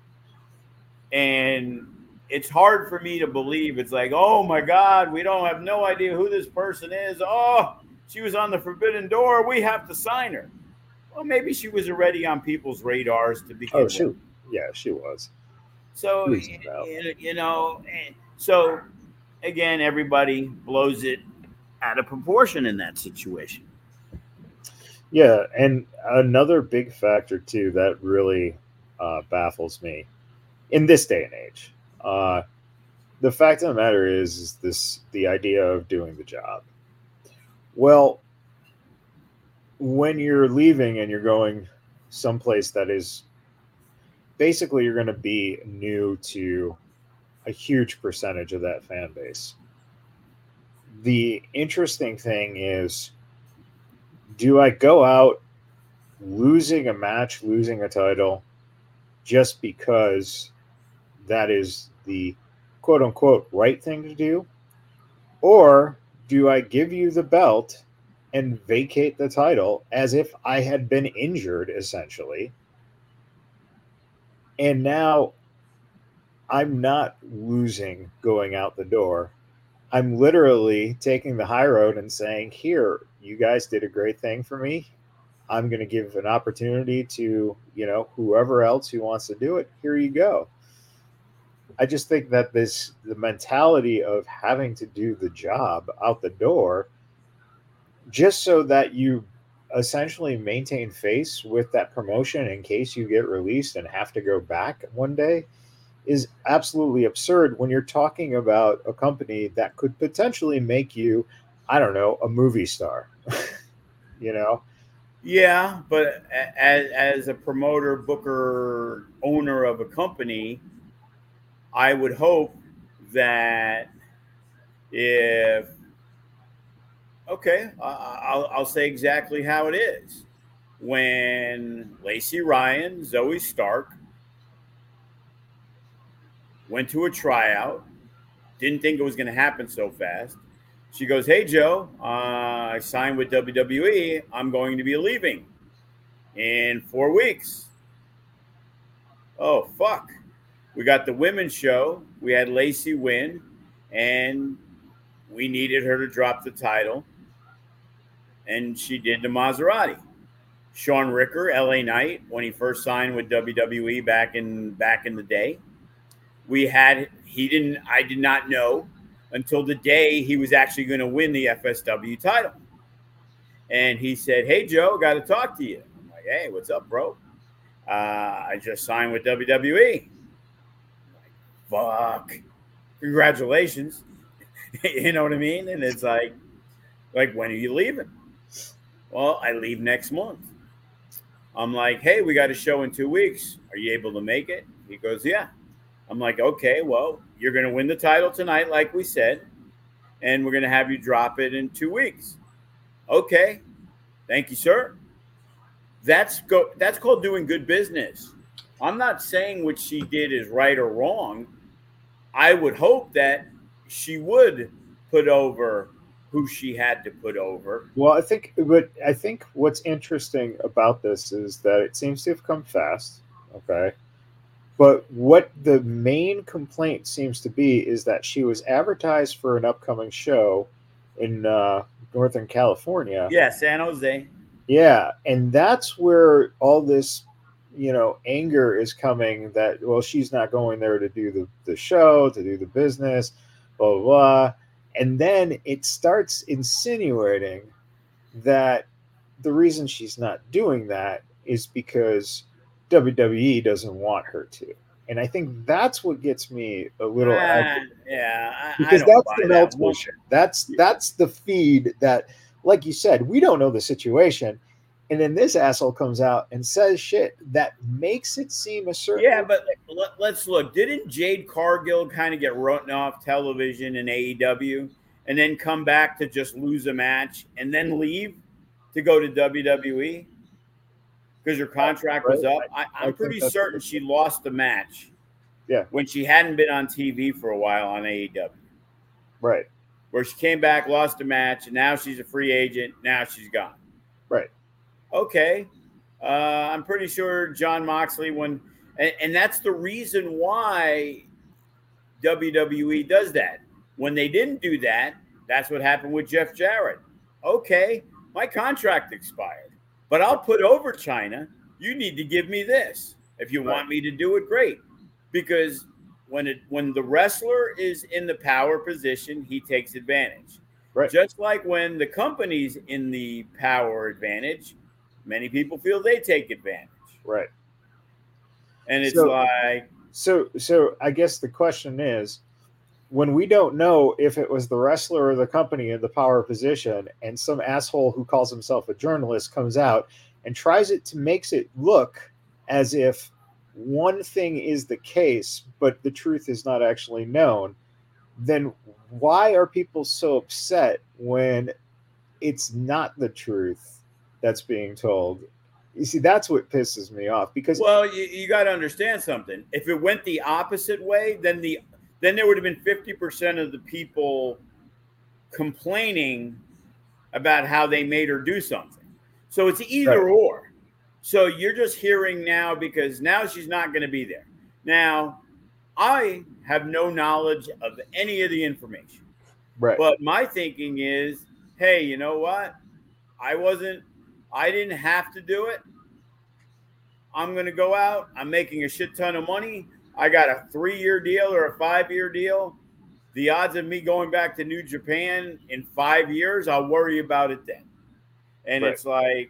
And it's hard for me to believe. It's like, oh, my God, we don't have no idea who this person is. Oh, she was on the Forbidden Door. We have to sign her. Well, maybe she was already on people's radars to begin with. Yeah, she was. So, so again, everybody blows it out of proportion in that situation. Yeah, and another big factor, too, that really baffles me in this day and age. The fact of the matter is the idea of doing the job. Well, when you're leaving and you're going someplace that is basically you're going to be new to a huge percentage of that fan base. The interesting thing is, do I go out losing a match, losing a title, just because that is the quote unquote right thing to do? Or do I give you the belt and vacate the title as if I had been injured, essentially? And now I'm not losing going out the door. I'm literally taking the high road and saying, here, you guys did a great thing for me. I'm going to give an opportunity to, whoever else who wants to do it. Here you go. I just think that the mentality of having to do the job out the door, just so that you essentially maintain face with that promotion in case you get released and have to go back one day, is absolutely absurd when you're talking about a company that could potentially make you, I don't know, a movie star. Yeah, but as a promoter, booker, owner of a company, I would hope that I'll say exactly how it is. When Lacey Ryan, Zoe Stark, went to a tryout, didn't think it was going to happen so fast. She goes, hey, Joe, I signed with WWE. I'm going to be leaving in 4 weeks. Oh, fuck. We got the women's show. We had Lacey win, and we needed her to drop the title. And she did the Maserati. Sean Ricker, LA Knight, when he first signed with WWE back in the day, I did not know until the day he was actually going to win the FSW title. And he said, hey, Joe, got to talk to you. I'm like, hey, what's up, bro? I just signed with WWE. I'm like, fuck. Congratulations. You know what I mean? And it's like, when are you leaving? Well, I leave next month. I'm like, hey, we got a show in 2 weeks. Are you able to make it? He goes, yeah. I'm like, okay, well, you're going to win the title tonight, like we said, and we're going to have you drop it in 2 weeks. Okay. Thank you, sir. That's called doing good business. I'm not saying what she did is right or wrong. I would hope that she would put over who she had to put over. Well, I think what's interesting about this is that it seems to have come fast. Okay. But what the main complaint seems to be is that she was advertised for an upcoming show in Northern California. Yeah, San Jose. Yeah, and that's where all this, anger is coming. That well, she's not going there to do the show, to do the business, blah blah blah, and then it starts insinuating that the reason she's not doing that is because WWE doesn't want her to. And I think that's what gets me a little Yeah, I because don't that's buy the that. meltdown. That's the feed that, like you said, we don't know the situation. And then this asshole comes out and says shit that makes it seem a certain Yeah, but let's look. Didn't Jade Cargill kind of get written off television in AEW and then come back to just lose a match and then leave to go to WWE because her contract was up? I'm pretty certain she lost the match. Yeah. When she hadn't been on TV for a while on AEW. Right. Where she came back, lost a match, and now she's a free agent. Now she's gone. Right. Okay. I'm pretty sure Jon Moxley, and that's the reason why WWE does that. When they didn't do that, that's what happened with Jeff Jarrett. Okay, my contract expired, but I'll put over China. You need to give me this. If you want me to do it, great. Because when the wrestler is in the power position, he takes advantage. Right. Just like when the company's in the power advantage, many people feel they take advantage. Right. And it's so I guess the question is, when we don't know if it was the wrestler or the company in the power position, and some asshole who calls himself a journalist comes out and makes it look as if one thing is the case, but the truth is not actually known, then why are people so upset when it's not the truth that's being told? You see, that's what pisses me off. Because you got to understand something. If it went the opposite way, then there would have been 50% of the people complaining about how they made her do something. So it's either or. So you're just hearing now because now she's not going to be there. Now, I have no knowledge of any of the information. Right. But my thinking is, hey, you know what? I didn't have to do it. I'm going to go out. I'm making a shit ton of money. I got a 3-year deal or a 5-year deal. The odds of me going back to New Japan in 5 years, I'll worry about it then. And it's like,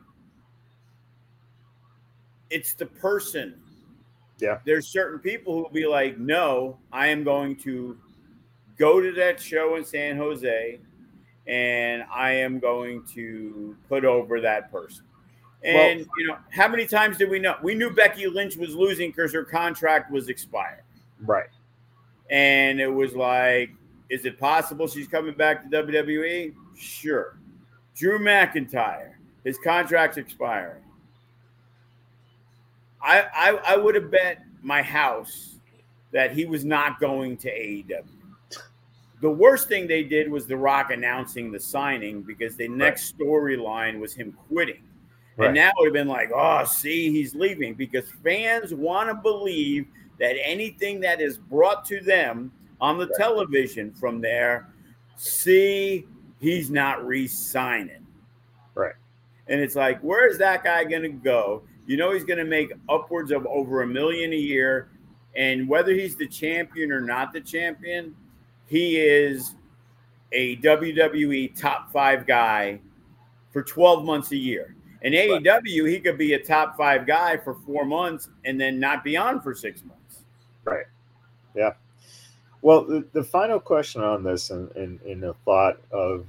it's the person. Yeah. There's certain people who will be like, no, I am going to go to that show in San Jose and I am going to put over that person. And, how many times did we know? We knew Becky Lynch was losing because her contract was expired. Right. And it was like, is it possible she's coming back to WWE? Sure. Drew McIntyre, his contract's expiring. I would have bet my house that he was not going to AEW. The worst thing they did was The Rock announcing the signing because the next storyline was him quitting. Right. And now it would have been like, oh, see, he's leaving because fans want to believe that anything that is brought to them on the television from there, see, he's not re-signing. Right. And it's like, where is that guy going to go? He's going to make upwards of over $1 million a year. And whether he's the champion or not the champion, he is a WWE top 5 guy for 12 months a year. In AEW, he could be a top 5 guy for 4 months and then not be on for 6 months. Right. Yeah. Well, the final question on this, in the thought of,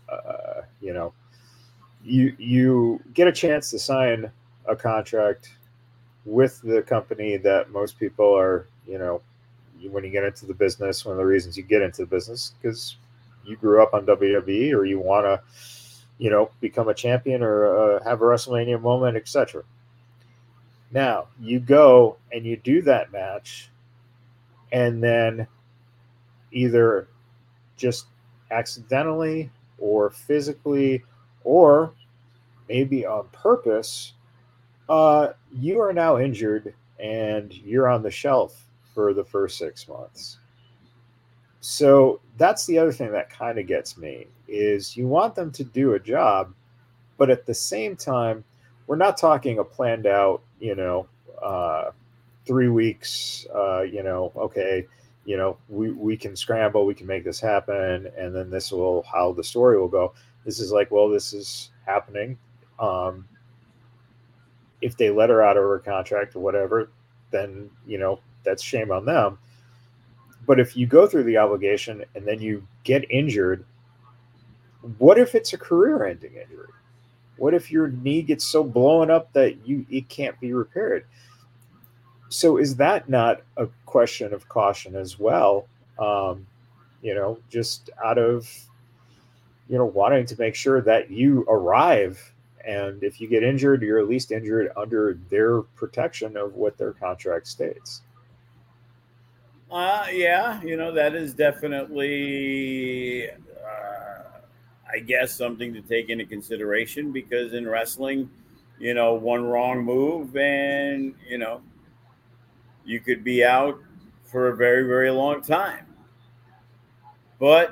you get a chance to sign a contract with the company that most people are, when you get into the business, one of the reasons you get into the business because you grew up on WWE or you want to, become a champion or have a WrestleMania moment, etc. Now you go and you do that match, and then either just accidentally or physically or maybe on purpose, you are now injured and you're on the shelf for the first 6 months. So that's the other thing that kind of gets me is you want them to do a job, but at the same time, we're not talking a planned out, 3 weeks, okay, we can scramble, we can make this happen, and then this will how the story will go. This is like, well, this is happening. If they let her out of her contract or whatever, then that's shame on them. But if you go through the obligation and then you get injured, what if it's a career-ending injury? What if your knee gets so blown up that it can't be repaired? So is that not a question of caution as well? Just out of wanting to make sure that you arrive, and if you get injured, you're at least injured under their protection of what their contract states. Yeah, that is definitely, I guess, something to take into consideration because in wrestling, one wrong move and, you could be out for a very, very long time. But,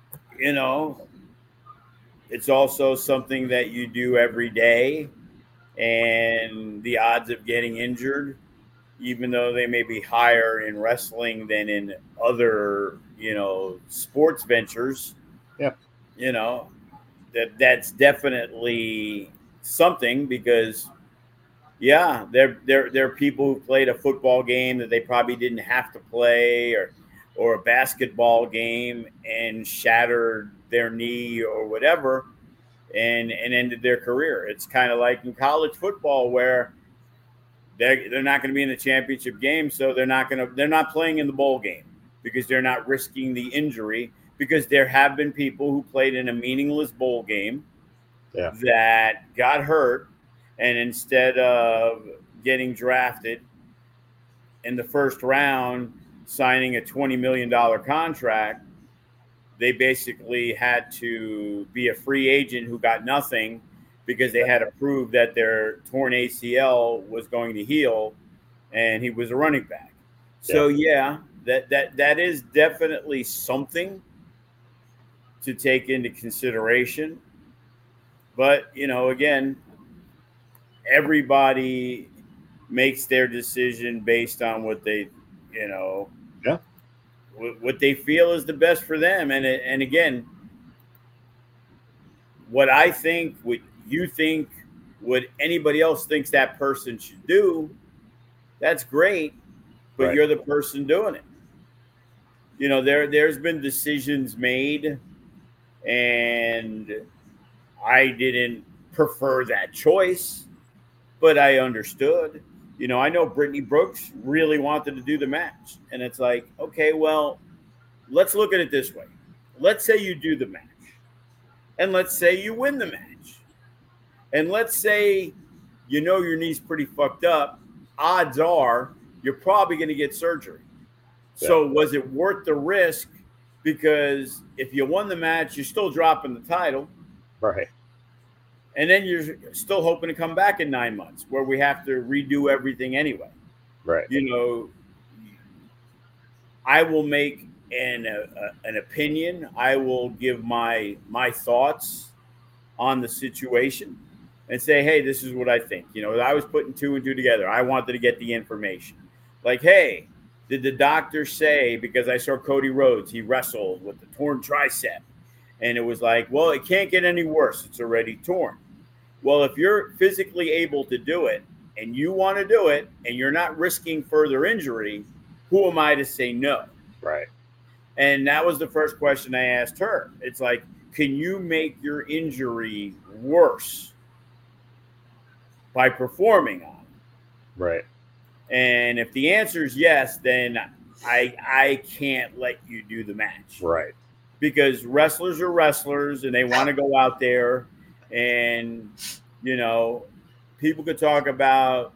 it's also something that you do every day. And the odds of getting injured, even though they may be higher in wrestling than in other, sports ventures, yeah, that's definitely something because, yeah, there are people who played a football game that they probably didn't have to play, or a basketball game and shattered their knee or whatever, and ended their career. It's kind of like in college football where they're not going to be in the championship game, so they're not playing in the bowl game because they're not risking the injury. Because there have been people who played in a meaningless bowl game that got hurt, and instead of getting drafted in the first round, signing a $20 million contract, they basically had to be a free agent who got nothing because they had to prove that their torn ACL was going to heal, and he was a running back. So that is definitely something to take into consideration. But, again, everybody makes their decision based on what they, what they feel is the best for them. And again, what I think, what you think, what anybody else thinks that person should do, that's great, but you're the person doing it. There's been decisions made, and I didn't prefer that choice, but I understood. I know Brittany Brooks really wanted to do the match. And it's like, okay, well, let's look at it this way. Let's say you do the match. And let's say you win the match. And let's say your knee's pretty fucked up. Odds are you're probably going to get surgery. Yeah. So was it worth the risk? Because if you won the match, you're still dropping the title. Right. And then you're still hoping to come back in 9 months where we have to redo everything anyway. Right. I will make an opinion. I will give my thoughts on the situation and say, hey, this is what I think. I was putting 2 and 2 together. I wanted to get the information. Like, hey, did the doctor say, because I saw Cody Rhodes, he wrestled with the torn tricep. And it was like, well, it can't get any worse. It's already torn. Well, if you're physically able to do it and you want to do it and you're not risking further injury, who am I to say no? Right. And that was the first question I asked her. It's like, can you make your injury worse by performing on it? Right. And if the answer is yes, then I can't let you do the match. Right. Because wrestlers are wrestlers and they want to go out there and, people could talk about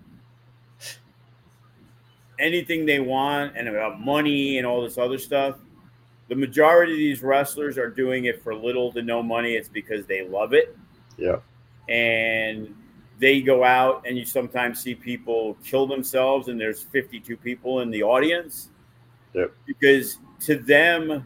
anything they want and about money and all this other stuff. the majority of these wrestlers are doing it for little to no money. It's because they love it. Yeah. And they go out, and you sometimes see people kill themselves, and there's 52 people in the audience. Yep. Because to them,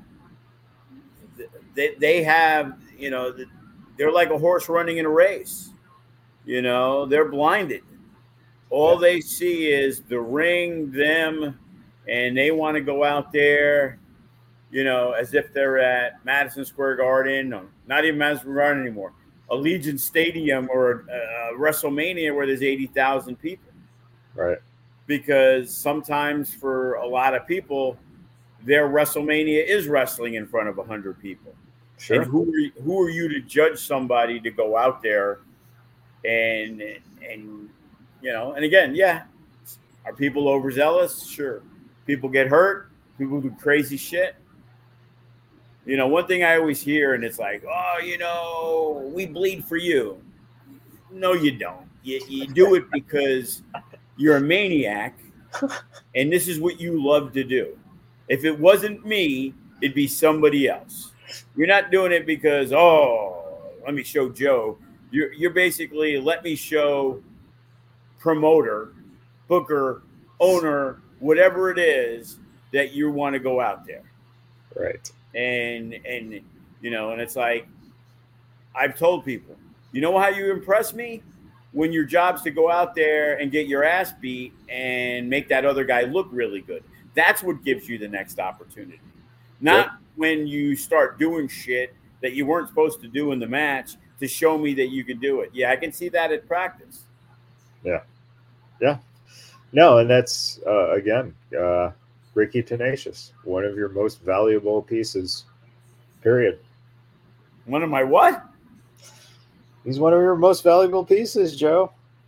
they have, they're like a horse running in a race. They're blinded. All they see is the ring, them, and they want to go out there, as if they're at Madison Square Garden, or not even Madison Square Garden anymore, Allegiant Stadium or WrestleMania where there's 80,000 people. Right. Because sometimes for a lot of people, their WrestleMania is wrestling in front of 100 people. Sure. And who are you to judge somebody to go out there and and again, are people overzealous? Sure. People get hurt. People do crazy shit. One thing I always hear, and it's like, we bleed for you. No, you don't. You do it because you're a maniac, and this is what you love to do. If it wasn't me, it'd be somebody else. You're not doing it because, let me show Joe. You're basically, let me show promoter, booker, owner, whatever it is that you want to go out there. Right. And it's like, I've told people, how you impress me? When your job's to go out there and get your ass beat and make that other guy look really good. That's what gives you the next opportunity. Not when you start doing shit that you weren't supposed to do in the match to show me that you can do it. Yeah, I can see that at practice. Yeah. Yeah. No, and that's, again, Ricky Tenacious, one of your most valuable pieces, period. One of my what? He's one of your most valuable pieces, Joe.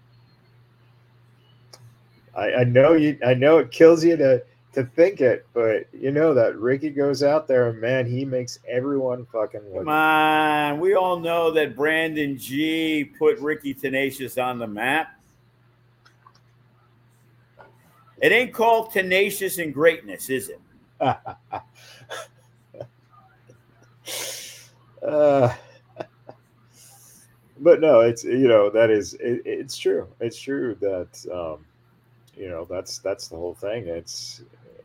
I know it kills you to think it, but that Ricky goes out there and, man, he makes everyone fucking look. Come on. We all know that Brandon G put Ricky Tenacious on the map. It ain't called Tenacious and Greatness, is it? But no, it's that is it's true. It's true that that's the whole thing. It's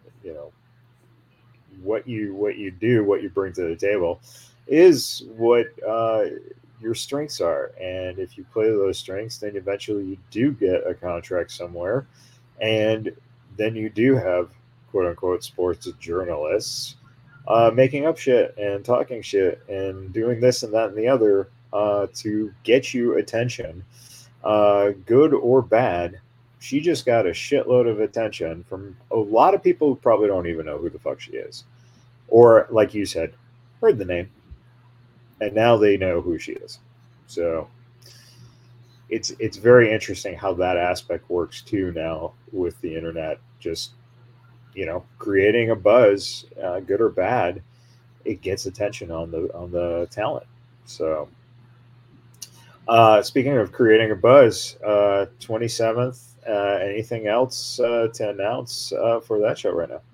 what you do, what you bring to the table, is what your strengths are, and if you play those strengths, then eventually you do get a contract somewhere, and then you do have quote unquote sports journalists making up shit and talking shit and doing this and that and the other to get you attention, good or bad. She just got a shitload of attention from a lot of people who probably don't even know who the fuck she is, or like you said, heard the name, and now they know who she is. So it's very interesting how that aspect works too now with the internet. Just creating a buzz, good or bad, it gets attention on the talent. So speaking of creating a buzz, 27th. Anything else to announce for that show right now?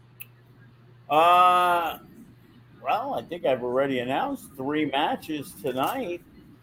Well, I think I've already announced 3 matches tonight.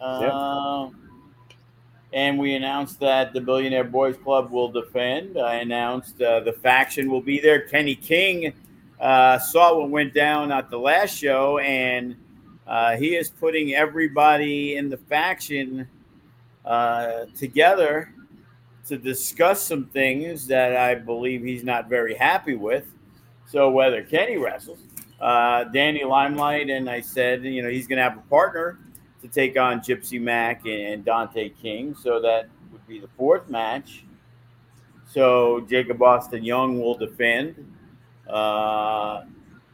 And we announced that the Billionaire Boys Club will defend. I announced the faction will be there. Kenny King saw what went down at the last show, and he is putting everybody in the faction together to discuss some things that I believe he's not very happy with. So whether Kenny wrestles, Danny Limelight, and I said, he's going to have a partner to take on Gypsy Mac and Dante King. So that would be the 4th match. So Jacob Austin Young will defend. And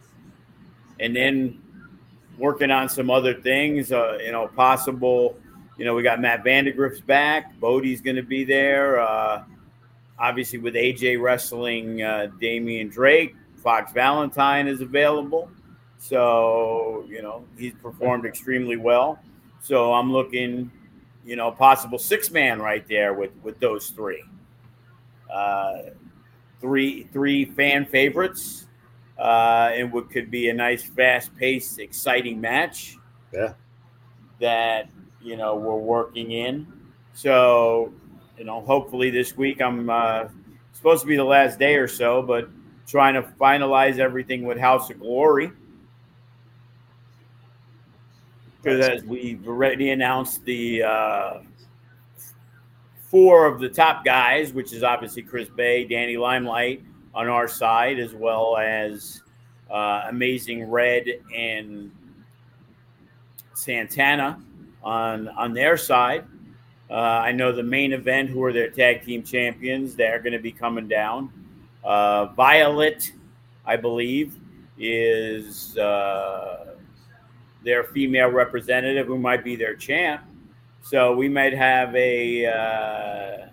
then working on some other things, possible, we got Matt Vandegrift's back. Bodie's going to be there. Obviously with AJ wrestling Damian Drake, Fox Valentine is available. So, he's performed extremely well. So I'm looking, possible 6-man right there with those 3. Three fan favorites. in what could be a nice, fast-paced, exciting match. Yeah. That we're working in. So hopefully this week I'm supposed to be the last day or so, but trying to finalize everything with House of Glory. Because as we've already announced, the 4 of the top guys, which is obviously Chris Bay, Danny Limelight on our side, as well as Amazing Red and Santana on their side. I know the main event, who are their tag team champions, they're going to be coming down. Violet, I believe, is their female representative, who might be their champ. So we might have a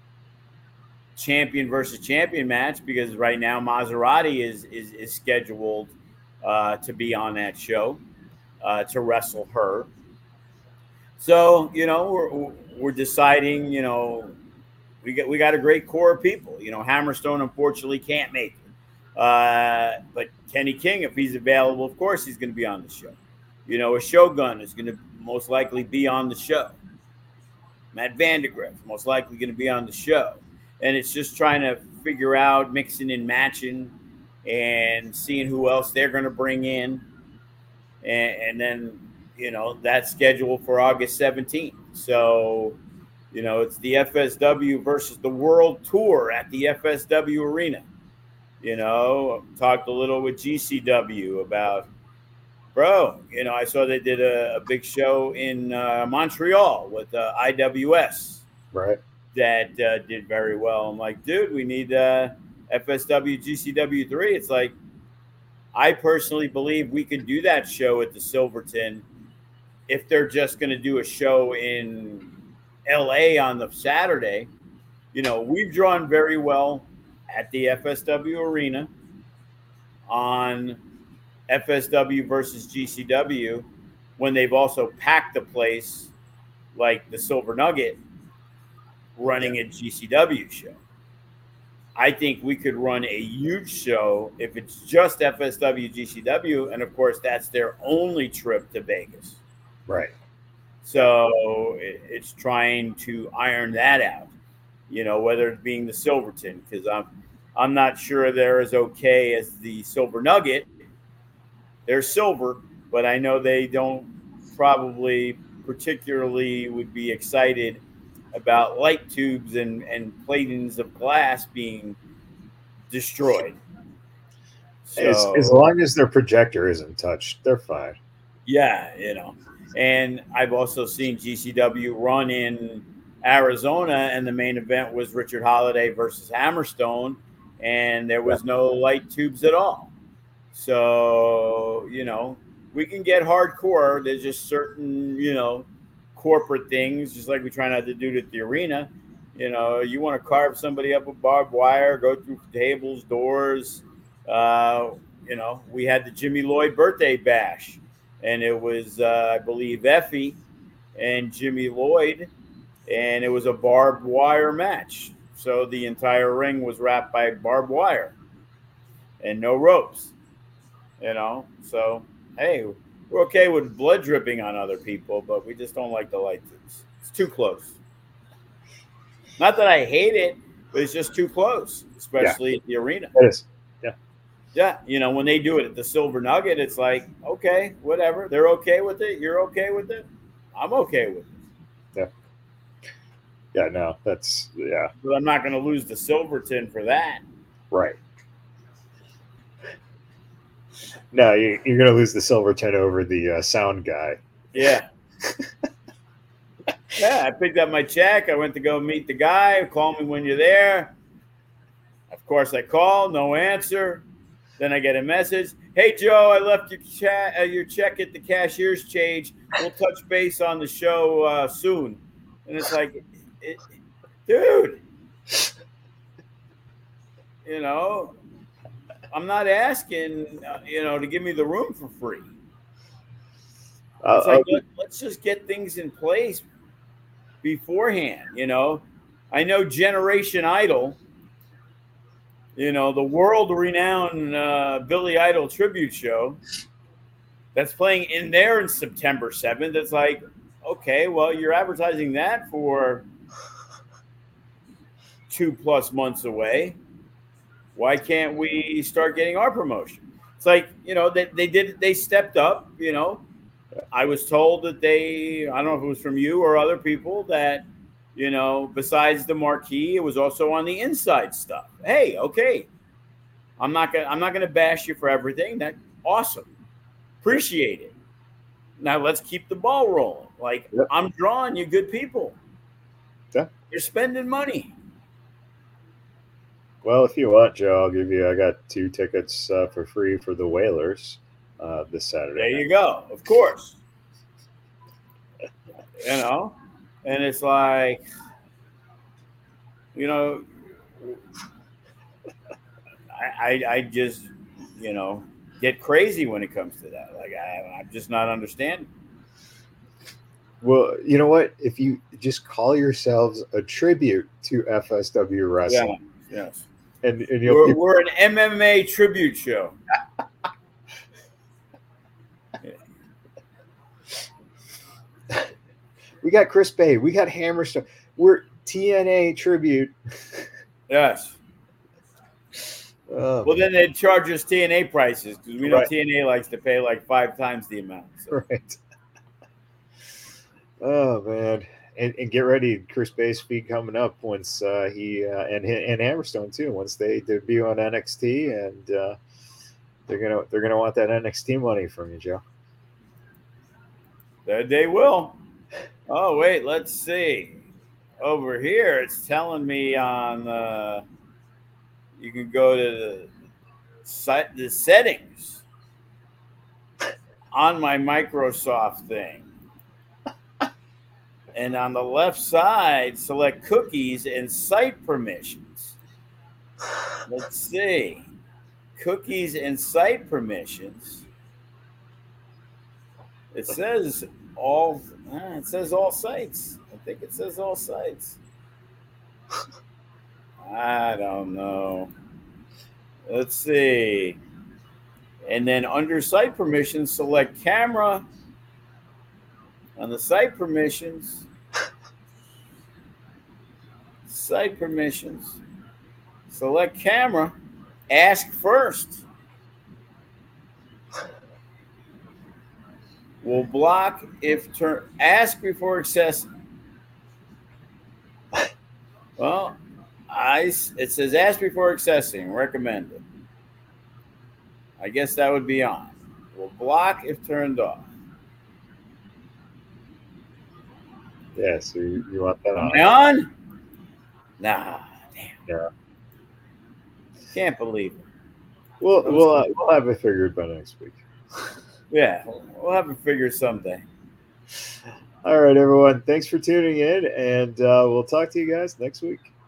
champion versus champion match, because right now Maserati is scheduled to be on that show to wrestle her. So we're deciding. We got a great core of people. Hammerstone unfortunately can't make it, but Kenny King, if he's available, of course he's going to be on the show. A Shogun is going to most likely be on the show. Matt Vandegrift most likely going to be on the show, and it's just trying to figure out mixing and matching and seeing who else they're going to bring in, and then that's scheduled for August 17th. So it's the FSW versus the World Tour at the FSW Arena. Talked a little with GCW about, bro, I saw they did a big show in Montreal with IWS. Right. That did very well. I'm like, dude, we need FSW GCW 3. It's like, I personally believe we could do that show at the Silverton if they're just going to do a show in LA on the Saturday. We've drawn very well at the FSW Arena on FSW versus GCW when they've also packed the place, like the Silver Nugget running a GCW show. I think we could run a huge show if it's just FSW GCW, and of course that's their only trip to Vegas. Right. So it's trying to iron that out, whether it being the Silverton, because I'm not sure they're as okay as the Silver Nugget. They're silver, but I know they don't probably particularly would be excited about light tubes and platings of glass being destroyed. So, as long as their projector isn't touched, they're fine. Yeah, and I've also seen GCW run in Arizona, and the main event was Richard Holiday versus Hammerstone, and there was no light tubes at all. So, we can get hardcore. There's just certain, corporate things, just like we try not to do it at the arena. You want to carve somebody up with barbed wire, go through tables, doors. We had the Jimmy Lloyd birthday bash, and it was, I believe, Effie and Jimmy Lloyd, and it was a barbed wire match. So the entire ring was wrapped by barbed wire and no ropes. So, hey, we're okay with blood dripping on other people, but we just don't like the light tubes. It's too close. Not that I hate it, but it's just too close, especially at the arena. It is. Yeah. Yeah. When they do it at the Silver Nugget, it's like, okay, whatever. They're okay with it. You're okay with it. I'm okay with it. Yeah. Yeah, no, that's, yeah. But I'm not going to lose the Silverton for that. Right. No, you're going to lose the Silverton over the sound guy. Yeah. Yeah, I picked up my check. I went to go meet the guy. Call me when you're there. Of course, I call. No answer. Then I get a message. Hey, Joe, I left your check at the cashier's change. We'll touch base on the show soon. And it's like, dude, I'm not asking, to give me the room for free. It's like, let's just get things in place beforehand. I know Generation Idol the world-renowned Billy Idol tribute show that's playing in there in September 7th. It's like, okay, well, you're advertising that for 2+ months away. Why can't we start getting our promotion? It's like, they stepped up. I was told that I don't know if it was from you or other people, that, besides the marquee, it was also on the inside stuff. Hey, okay. I'm not gonna bash you for everything. That's awesome. Appreciate it. Now let's keep the ball rolling. Like, yep. I'm drawing you good people. Yeah. You're spending money. Well, if you want, Joe, I got 2 tickets for free for the Whalers this Saturday. There you go. Of course. And it's like, I just, get crazy when it comes to that. Like, I'm just not understanding. Well, you know what? If you just call yourselves a tribute to FSW Wrestling. Yeah, yes. And we're an MMA tribute show. We got Chris Bay. We got Hammerstone. We're TNA tribute. Yes. Well, then they'd charge us TNA prices, because we know TNA likes to pay like 5 times the amount. So. Right. Oh, man. And get ready, Chris Bay's feed coming up once he and Hammerstone too, once they debut on NXT, and they're gonna want that NXT money from you, Joe. They will. Oh wait, let's see. Over here, it's telling me on you can go to the settings on my Microsoft thing. And on the left side, select cookies and site permissions. Let's see. Cookies and site permissions. It says all sites. I think it says all sites. I don't know. Let's see. And then under site permissions, select camera. On the site permissions, select camera, ask first. Will block if ask before accessing. Well, it says ask before accessing, recommended. I guess that would be on. Will block if turned off. Yeah, so you want that on? Am I on? Nah, damn. Yeah. Can't believe it. We'll have it figured by next week. Yeah, we'll have it figured someday. All right, everyone. Thanks for tuning in, and we'll talk to you guys next week.